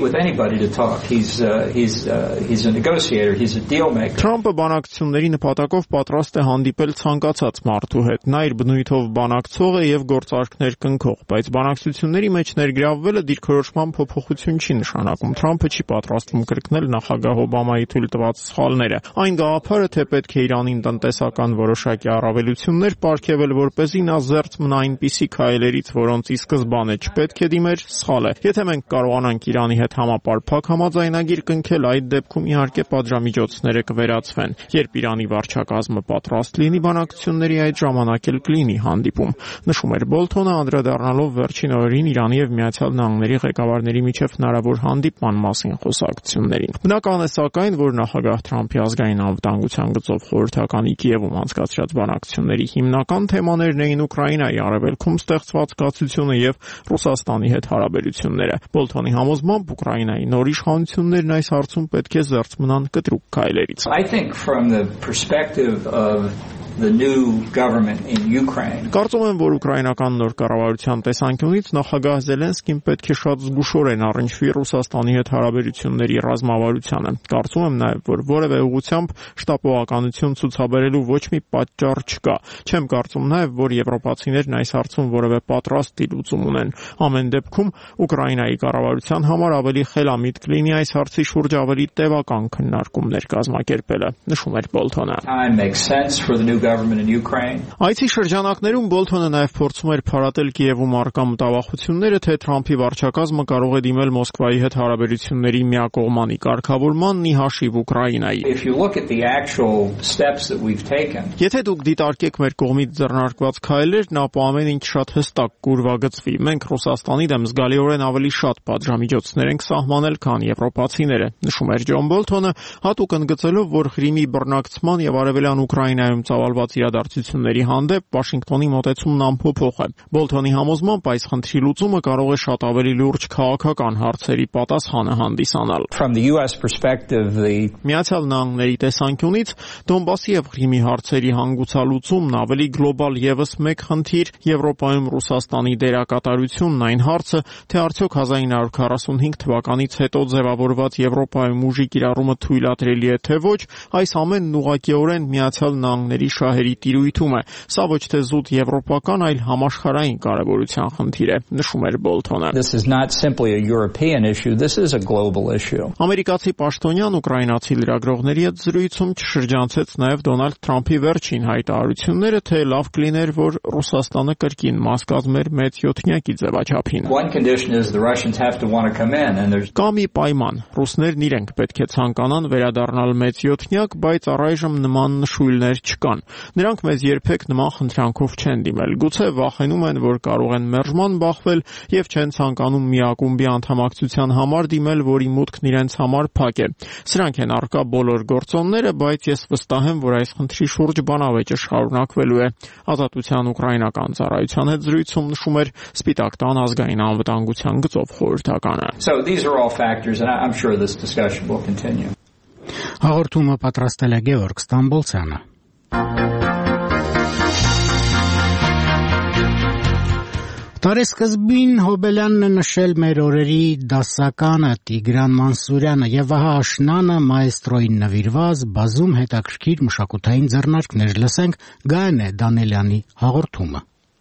Թրամփը բանակցությունների նպատակով պատրաստ է հանդիպել ցանկացած մարդու հետ։ Նա իր բնույթով բանակցող է եւ գործարքներ կնքող, բայց բանակցությունների մեջ ներգրավվելը դիրքորոշման փոփոխություն չի նշանակում։ Թրամփը չի պատրաստվում կրկնել նախագահ Օբամայի թույլ տված սխալները։ Այն գաղափարը, թե պետք է Իրանին տնտեսական որոշակի առավելություններ պարգևել, որպեսզի նա զերծ մնա այնպիսի քայլերից, որոնց ի սկզբանե չպետք է դիմեր, սխալ է։ Եթե մենք կարողանանք Իրանի հետ համապարփակ համաձայնագիր կնքել, այդ դեպքում իհարկե պատժամիջոցները կվերացվեն։ Երբ Իրանի վարչակազմը պատրաստ լինի բանակցությունների, այդ ժամանակ էլ կլինի հանդիպում։ Նշում էր Բոլթոնը, անդրադառնալով վերջին օրերին Իրանի եւ Միացյալ Նահանգների ղեկավարների միջև հնարավոր հանդիպման մասին խոսակցություններին։ Բնական է սակայն, որ նախագահ Թրամփի ազգային անվտանգության գծով խորհրդականի Կիևում անցկացրած բանակցությունների հիմնական թեմաներն էին Ուկրաինայի արևելքում ստեղծված կացությունը եւ Ռուսաստանի հետ հարաբերությունները։ Բոլթոնի համոզմամբ Ուկրաինայի նոր իշխանություններն այս հարցում պետք է զերծ մնան կտրուկ քայլերից։ I think from the perspective of the new government in Ukraine. Կարծում եմ, որ ուկրաինական նոր կառավարության տեսանկյունից նախագահ Զելենսկին պետք է շատ զգուշորեն առնչվի Ռուսաստանի հետ հարաբերությունների ռազմավարությանը։ Կարծում եմ նաև, որ որևէ ուղղությամբ շտապողականություն ցուցաբերելու ոչ մի պատճառ չկա։ Չեմ կարծում նաև, որ եվրոպացիներն այս հարցում որևէ պատրաստի լուծում ունեն։ Ամեն դեպքում Ուկրաինայի կառավարության համար ավելի խելամիտ կլինի այս հարցի շուրջ ավելի տևական քննարկումներ կազմակերպելը, նշում էր Բոլթոնը։ government in Ukraine. Այցի շրջանակներում Բոլթոնը նաև փորձում էր փարատել Կիևում առկա մտավախությունները, թե Թրամփի վարչակազմը կարող է դիմել Մոսկվայի հետ հարաբերությունների միակողմանի կարգավորմանն ի հաշիվ Ուկրաինայի։ If you look at the actual steps that we've taken. Եթե դուք դիտարկեք մեր կողմից ձեռնարկված քայլերն, ապա ամեն ինչ շատ հստակ կուրվագծվի։ Մենք Ռուսաստանի դեմ զգալիորեն ավելի շատ պատժամիջոցներ ենք սահմանել, քան եվրոպացիները, նշում էր Ջոն Բոլթոնը, հատուկ ընդգծելով, որ Ղրիմի բռնակցման եւ արևելյան Ուկրաինայում ծավալված իրադարձությունների հանդեպ Վաշինգտոնի մոտեցումն անփոփոխ է։ Բոլթոնի համոզմամբ այս խնդրի լուծումը կարող է շատ ավելի լուրջ քաղաքական հարցերի պատասխանը հանդիսանալ։ From the U S perspective, the Միացյալ Նահանգների տեսանկյունից Դոնբասի եւ Ղրիմի հարցերի հանգուցալուծումն ավելի գլոբալ եւս մեկ խնդիր, Եվրոպայում Ռուսաստանի դերակատարությունն այն հարցը, թե արդյոք հազար ինը հարյուր քառասունհինգ թվականից հետո ձևավորված Եվրոպայում ուժի կիրառումը թույլատրելի է թե ոչ, այս ամենն ուղղակիորեն Միացյալ Նահանգների շահերի տիրույթում է։ Սա ոչ թե զուտ եվրոպական, այլ համաշխարհային կարևորության խնդիր է, նշում էր Բոլթոնը։ This is not simply a European issue, this is a global issue. Ամերիկացի պաշտոնյան ուկրաինացի լրագրողների հետ զրույցում չշրջանցեց նաև Դոնալդ Թրամփի վերջին հայտարարությունները, թե լավ կլիներ, որ Ռուսաստանը կրկին մաս կազմեր մեծ յոթնյակի ձևաչափին։ One condition is the Russians have to want to come in and there's Կա մի պայման, ռուսներն իրենք պետք է ցանկանան վերադառնալ մեծ յոթնյակ, բայց առայժմ նման նշույլներ չկան։ Նրանք մեզ երբեք նման խնդրանքով չեն դիմել։ Գուցե վախենում են, որ կարող են մերժման բախվել եւ չեն ցանկանում մի ակումբի անդամակցության համար դիմել, որի մուտքն իրենց համար փակ է։ Սրանք են առկա բոլոր գործոնները, բայց ես վստահ եմ, որ այս խնդրի շուրջ բանավեճը շարունակվելու է։ Ազատության ուկրաինական ծառայության հետ զրույցում նշում էր Սպիտակ տան ազգային անվտանգության գծով խորհրդականը։ So these are all factors and I'm sure this discussion will continue. Հաղորդումը պատրաստել է Գևորգ Ստամբոլցյանը։ Տարեսկզբին Հոբելյանն է նշել մեր օրերի դասականը Տիգրան Մանսուրյանը եւ ահա աշնանը մայստրոին նվիրված բազում հետաքրքիր մշակութային ձեռնարկներ լսենք Գայանե Դանելյանի հաղորդումը։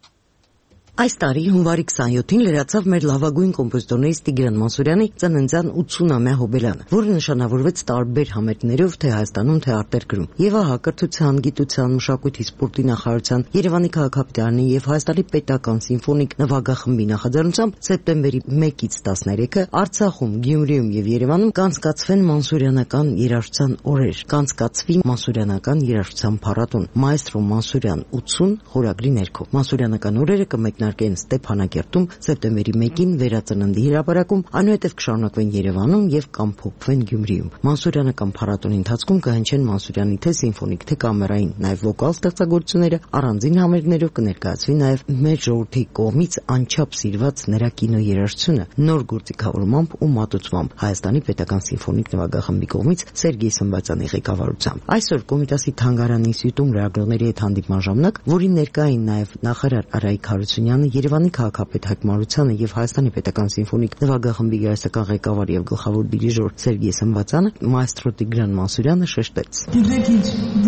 Այս տարի հունվարի քսանյոթին լրացավ մեր լավագույն կոմպոզիտորներից Տիգրան Մանսուրյանի ծննդյան ութսունամյա հոբելյանը, որը նշանավորվեց տարբեր համերգներով թե Հայաստանում, թե արտերկրում։ Եվ ահա կրթության, գիտության, մշակույթի, սպորտի նախարարության, Երևանի քաղաքապետարանի եւ Հայաստանի պետական սիմֆոնիկ նվագախմբի նախաձեռնությամբ սեպտեմբերի մեկից տասներեքը Արցախում, Գյումրիում եւ Երևանում կանցկացվեն մանսուրյանական երաժշտության օրեր, կանցկացվի մանսուրյանական երաժշտության փառատոն Մայստրո Մանսուրյան ութսուն խորագրի ներքո։ Մանսուրյանական օրերը կմեկնարկեն Ստեփանակերտում սեպտեմբերի մեկին վերածննդի հրապարակում, այնուհետև կշարունակվեն Երևանում եւ կամփոփվեն Գյումրիում։ Մանսուրյանական փառատոնի ընթացքում կհնչեն Մանսուրյանի թե սիմֆոնիկ, թե կամերային, նաեւ վոկալ ստեղծագործությունները, առանձին համերգներով կներկայացվի նաեւ մեր ժողովրդի կողմից անչափ սիրված նրա կինոերաժշտությունը նոր գործիքավորմամբ ու մատուցմամբ Հայաստանի պետական սիմֆոնիկ նվագախմբի կողմից Սերգեյ Սմբատյանի ղեկավարությամբ։ Այսօր Կոմիտասի թանգարանի ինստիտուտում լրագրողների հետ հանդիպման ժամանակ, որին ներկա էին նաեւ նախարար Արայիկ Հարությունյանը, Երևանի քաղաքապետ Հայկ Մարությանը եւ Հայաստանի պետական սիմֆոնիկ նվագախմբի գերասական ղեկավար եւ գլխավոր դիրիժոր Սերգեյ Սմբատյանը, մայստրո Տիգրան Մանսուրյանը շեշտեց. Գիտեք ինչ,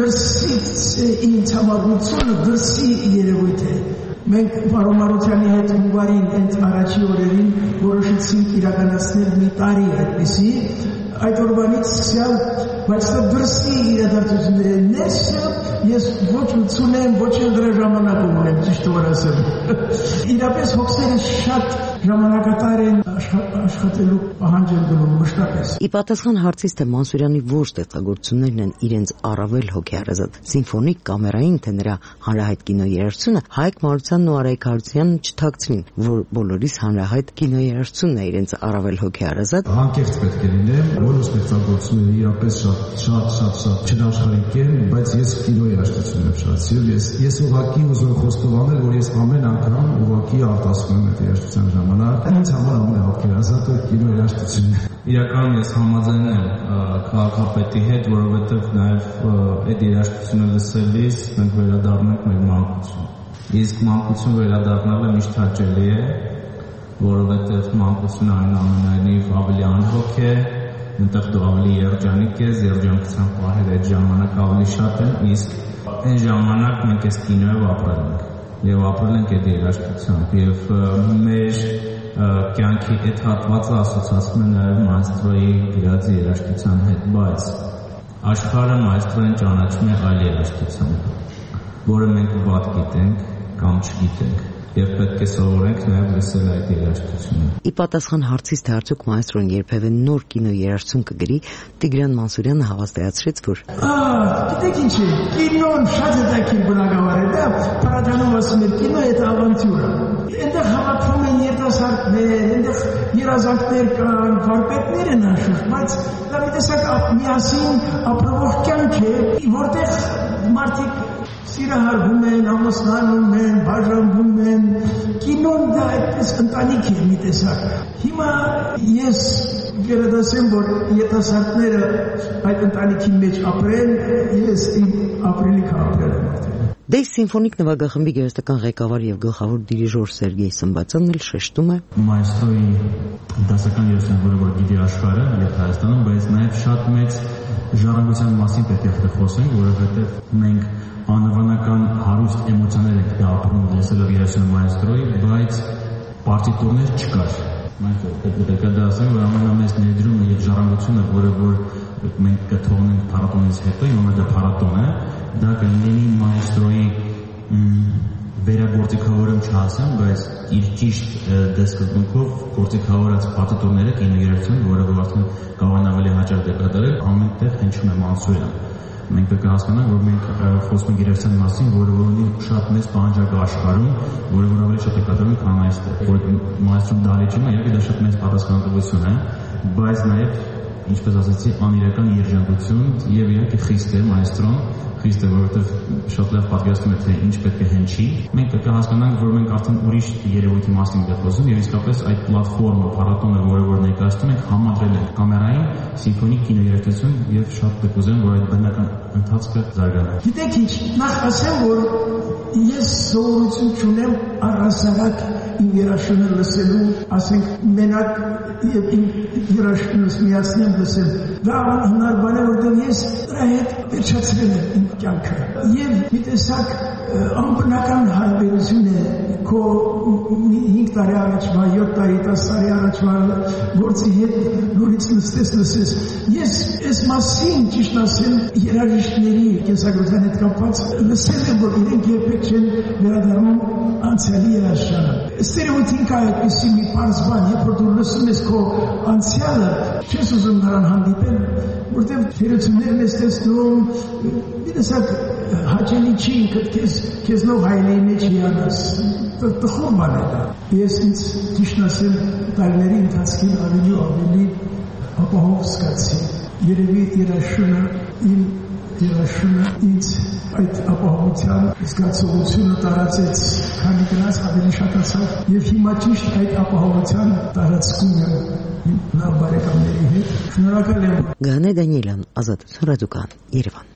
դրսից ինձ համառությունը դրսի երևույթ է։ Մենք պարոն Մարությանի հետ հունվարին հենց առաջի օրերին որոշեցինք իրականացնել մի տարի այդպիսի, այդ օրվանից սկսյալ, բայց դա դրսի իրադարձությունների ներսը ես ոչ ութսունեմ, ոչ էլ դրա ժամանակում ունեմ, ճիշտ որ ասեմ։ Իրապես հոգսերս շատ ժամանակատար են աշխատելու պահանջ են դնում մշտապես։ Ի պատասխան հարցից, թե Մանսուրյանի որ ստեղծագործություններն են իրենց առավել հոգեարազատ, սիմֆոնիկ, կամերային, թե նրա հանրահայտ կինոերաժշտությունը, Հայկ Մարությանն ու Արայիկ Հարությունյանը չթաքցրին, որ բոլորիս հանրահայտ կինոերաժշտությունն է իրենց առավել հոգեարազատ։ Անկեղծ պետք է լինեմ, բոլոր ստեղծագործությունները իրապես շատ շատ շատ շատ չնաշխարհիկ են, բայց ես կինոերաժշտություն եմ շատ սիրում։ Ես ես ուղղակի ուզում եմ խոստովանել, որ ես ամեն անգամ ուղղակի արտասվում եմ այդ երաժշտության ժամանակ։ Ինձ համար ամենահոգեարազատը կինոերաժշտությունն է։ Իրականում ես համաձայն եմ քաղաքապետի հետ, որովհետև նաև այդ երաժշտությունը լսելիս մենք վերադառնում ենք մեր մանկություն։ Իսկ մանկություն վերադառնալը միշտ հաճելի է, որովհետև մանկությունը այնուամենայնիվ ավելի անհոգ է, այնտեղ դու ավելի երջանիկ ես, երջանկության պահերը այդ ժամանակ ավելի շատ են, իսկ այն ժամանակ մենք այս կինոյով ապրել ենք եւ ապրել ենք այդ երաժշտությամբ եւ մեր կյանքի այդ հատվածը ասոցացվում է նաեւ մայստրոյի գրած երաժշտության հետ, բայց աշխարհը մայստրոյին ճանաչում է այլ երաժշտությամբ։ որը մենք վատ գիտենք կամ չգիտենք։ Եվ պետք է սովորենք նաև լսել այդ երաժշտությունը։ Ի պատասխան հարցից, թե արդյոք մայստրոն երբևէ նոր կինոերաժշտություն կգրի, Տիգրան Մանսուրյանը հավաստիացրեց, որ գիտեք ինչ է, կինոն շատ հետաքրքիր բնագավառ է, դա Պարադանով ասում էր, կինո է ավանտյուրա։ Այնտեղ հավաքվում են երիտասարդներ, այնտեղ երազանքներ կան, վարպետներ են անշուշտ, բայց դա մի տեսակ միասին ապրող կյանք է, որտեղ մարդիկ սիրահարվում են, ամուսնանում են, բաժանվում են, կինոն դա այդպես ընտանիք է մի տեսակ։ Հիմա ես գերադասեմ, որ երիտասարդները այդ ընտանիքի մեջ ապրեն, ես իմ ապրելիքը ապրել եմ։ Դե սիմֆոնիկ նվագախմբի գեղեցկական ղեկավար եւ գլխավոր դիրիժոր Սերգեյ Սմբացյանն էլ շեշտում է. Մայստրոյի դասական երաժշտության, որը որ գիտի աշխարհը եւ Հայաստանում, բայց նաեւ շատ մեծ ժառանգության մասին պետք է խոսենք, որովհետեւ մենք անվանական հարուստ էմոցիաներ ենք դա ապրում լսելով երաժշտության մայստրոյի, բայց պարտիտուրներ չկար։ Մենք պետք է դա ասենք, որ ամենամեծ ներդրումը եւ ժառանգությունը, որը որ մենք կթողնենք փառատոնից հետո, իմը դա փառատոն է, դա կլինի մայստրոյի վերագործիքավորում չասեմ, բայց իր ճիշտ դեսկզբունքով գործիքավորած պարտիտուրները կինոերաժշտություն, որը որ արդեն կարող են ավելի հաճախ դեկատարել, ամենտեղ հնչում է Մանսուրյան։ Մենք պետք է հասկանանք, որ մենք խոսում ենք երաժշտության մասին, որը որ ունի շատ մեծ պահանջարկ աշխարհում, որը որ ավելի շատ է կատարում, քան այստեղ։ Որ մայստրոն դալիճը իհարկե դա շատ մեծ պատասխանատվություն է, բայց նաև, ինչպես ասացի, անիրական երջանկություն եւ իհարկե խիստ է մայստրոն, խիստ է, որովհետեւ շատ լավ պատկերացնում է, թե ինչ պետք է հնչի։ Մենք պետք է հասկանանք, որ մենք արդեն ուրիշ երևույթի մասին ենք խոսում եւ իսկապես այդ պլատֆորմը, փառատոնը, որը որ ներկայացնում ենք, համադրել ենք կամերային, սիմֆոնիկ կինոերաժշտություն եւ շատ կուզեմ, որ այդ բնական ընթացքը զարգանա։ Գիտեք ինչ, նախ ասեմ, որ ես սովորություն չունեմ առհասարակ իմ երաժշտությունը լսելու, ասենք մենակ եւ իմ երաժշտությունս միացնեմ լսել։ Դա հնարավոր է, որտեղ ես դրա հետ վերջացրել եմ իմ կյանքը։ Եվ մի տեսակ անբնական հարաբերություն է քո հինգ տարի առաջվա, յոթ տարի, տասը տարի առաջվա գործի հետ նորից լսես լսես։ Ես այս մասին ճիշտ ասեմ երաժիշտների կենսագրության հետ կապված լսել եմ, որ իրենք երբեք չեն վերադառնում անցյալի երաժշտությանը։ Ստերեոտիպ կա այդպիսի մի պարզ բան, երբ որ դու լսում ես քո անցյալը, չես ուզում նրան հանդիպել, որտեղ թերություններն ես տեսնում, մի տեսակ հաճելի չի ինքդ քեզ քեզնով հայլեի մեջ հիանաս, տխուր բան է դա։ Ես ինձ ճիշտ ասեմ տարիների ընթացքին ավելի ու ավելի ապահով զգացի։ Երևի երաժշտությունը իմ երաժշտությունը ինձ այդ ապահովության զգացողությունը տարածեց, քանի գնաց ավելի շատացավ եւ հիմա ճիշտ այդ ապահովության տարածքում եմ լավ բարեկամների հետ։ Շնորհակալ եմ։ Գանե Դանիելյան, Ազատություն ռադիոկան, Երևան։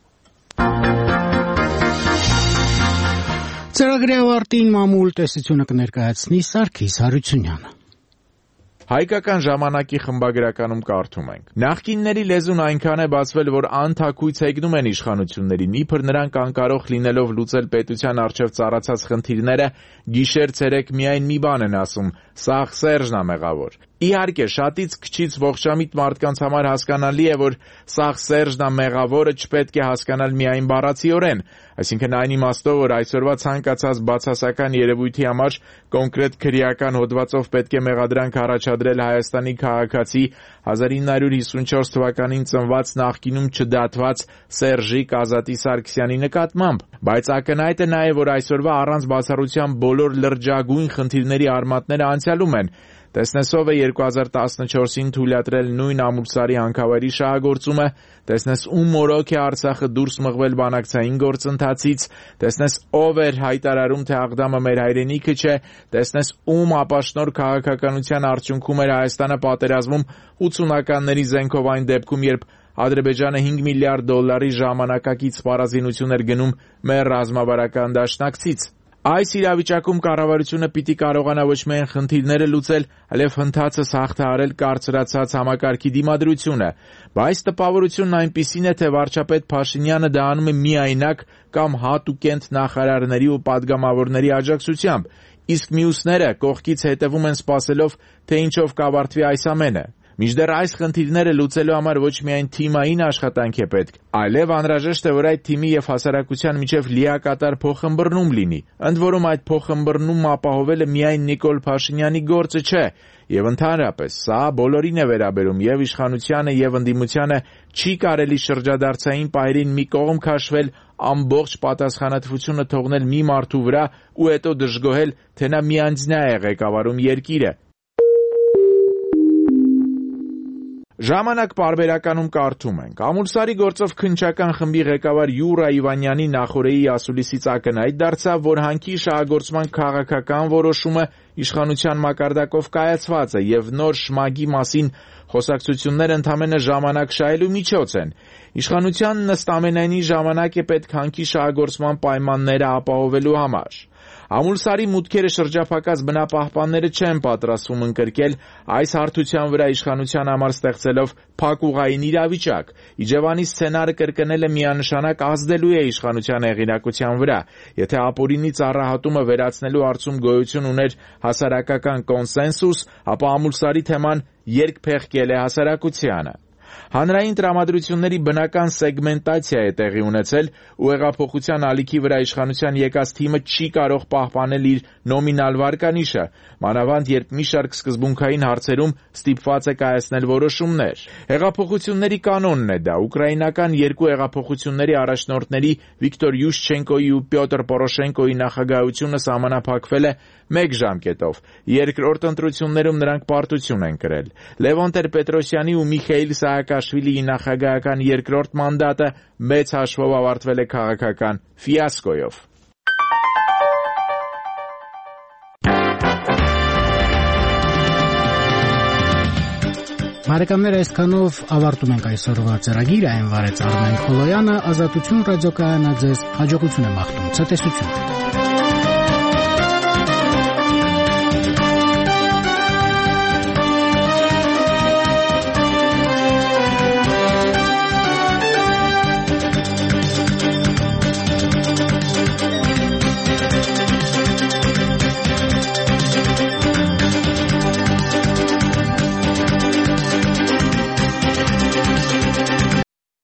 Ծրագրի ավարտին մամուլ տեսությունը կներկայացնի Սարգիս Հարությունյանը։ Հայկական ժամանակի խմբագրականում կարդում ենք. Նախկինների լեզուն այնքան է բացվել, որ անթաքույց հեգնում են իշխանություններին, իբր նրանք անկարող լինելով լուծել պետության առջև ծառացած խնդիրները, գիշեր-ցերեկ միայն մի բան են ասում՝ սաղ Սերժն է մեղավոր։ Իհարկե, շատից քչից ողջամիտ մարդկանց համար հասկանալի է, որ սաղ Սերժն է մեղավորը չպետք է հասկանալ միայն բառացիորեն, այսինքն այն իմաստով, որ այսօրվա ցանկացած բացասական երևույթի համար կոնկրետ քրեական հոդվածով պետք է մեղադրանք առաջադրել Հայաստանի քաղաքացի հազար ինը հարյուր հիսունչորս թվականին ծնված նախկինում չդատված Սերժիկ Ազատի Սարգսյանի նկատմամբ, բայց ակնհայտ է նաև, որ այսօրվա առանց բացառության բոլոր լրջագույն խնդիրների արմատները անցյալում են։ Տեսնես ով է երկու հազար տասնչորսին թույլատրել նույն Ամուլսարի հանքավայրի շահագործումը, տեսնես ում մորոք է Արցախը դուրս մղվել բանակցային գործընթացից, տեսնես ով էր հայտարարում, թե Աղդամը մեր հայրենիքը չէ, տեսնես ում ապաշնոր քաղաքականության արդյունքում էր Հայաստանը պատերազմում ութսունականների զենքով այն դեպքում, երբ Ադրբեջանը հինգ միլիարդ դոլարի ժամանակակից սպառազինություն էր գնում մեր ռազմավարական դաշնակցից։ Այս իրավիճակում կառավարությունը պիտի կարողանա ոչ միայն խնդիրները լուծել, այլև հնդածս հաղթահարել կարծրացած համակարգի դիմադրությունը, բայց տպավորությունն այնպիսին է, թե վարչապետ Փաշինյանը դա անում է միայնակ կամ հատուկենտ նախարարների ու պատգամավորների աջակցությամբ, իսկ մյուսները կողքից հետևում են սպասելով, թե ինչով կավարտվի այս ամենը։ Մինչդեռ այս խնդիրները լուծելու համար ոչ միայն թիմային աշխատանք է պետք, այլև անհրաժեշտ է, որ այդ թիմի եւ հասարակության միջև լիակատար փոխըմբռնում լինի։ Ընդ որում այդ փոխըմբռնումը ապահովելը միայն Նիկոլ Փաշինյանի գործը չէ, եւ ընդհանրապես սա բոլորին է վերաբերում, եւ իշխանությանը եւ ընդդիմությանը չի կարելի շրջադարձային պայրին մի կողմ քաշվել, ամբողջ պատասխանատվությունը թողնել մի մարդու վրա ու հետո դժգոհել, թե նա միանձնյա է ղեկավարում երկիրը։ Ժամանակ պարբերականում կարդում ենք. Ամուլսարի գործով քննչական խմբի ղեկավար Յուրա Իվանյանի նախօրեի ասուլիսից ակնհայտ դարձավ, որ հանքի շահագործման քաղաքական որոշումը իշխանության մակարդակով կայացված է եւ նոր շմագի մասին խոսակցությունները ընդամենը ժամանակ շահելու միջոց են։ Իշխանությանն ըստ ամենայնի ժամանակ է պետք հանքի շահագործման պայմանները ապահովելու համար։ Ամուլսարի մուտքերը շրջափակած բնապահպանները չեն պատրաստվում ընկրկել այս հարթության վրա իշխանության համար ստեղծելով փակուղային իրավիճակ։ Իջևանի սցենարը կրկնելը միանշանակ ազդելու է իշխանության հեղինակության վրա։ Եթե ապօրինի ծառահատումը վերացնելու հարցում գոյություն ուներ հասարակական կոնսենսուս, ապա Ամուլսարի թեման երկփեղկել է հասարակությանը։ Հանրային տրամադրությունների բնական սեգմենտացիա է տեղի ունեցել ու հեղափոխության ալիքի վրա իշխանության եկած թիմը չի կարող պահպանել իր նոմինալ վարկանիշը, մանավանդ երբ մի շարք սկզբունքային հարցերում ստիպված է կայացնել որոշումներ։ Հեղափոխությունների կանոնն է դա։ Ուկրաինական երկու հեղափոխությունների առաջնորդների Վիկտոր Յուշչենկոյի ու Պյոտր Պորոշենկոյի նախագահությունը սահմանափակվել է մեկ ժամկետով։ Երկրորդ ընտրություններում նրանք պարտություն են կրել։ Լևոն Տեր-Պետրոսյանի ու Միխեիլ Սահակաշվիլիի նախագահական երկրորդ մանդատը մեծ հաշվով ավարտվել է քաղաքական ֆիասկոյով։ Բարեկամներ, այսքանով ավարտում ենք այսօրվա ծրագիրը, այն վարեց Արմեն Խոլոյանը, Ազատություն ռադիոկայանը ձեզ հաջողություն է մաղթում, ցտեսություն։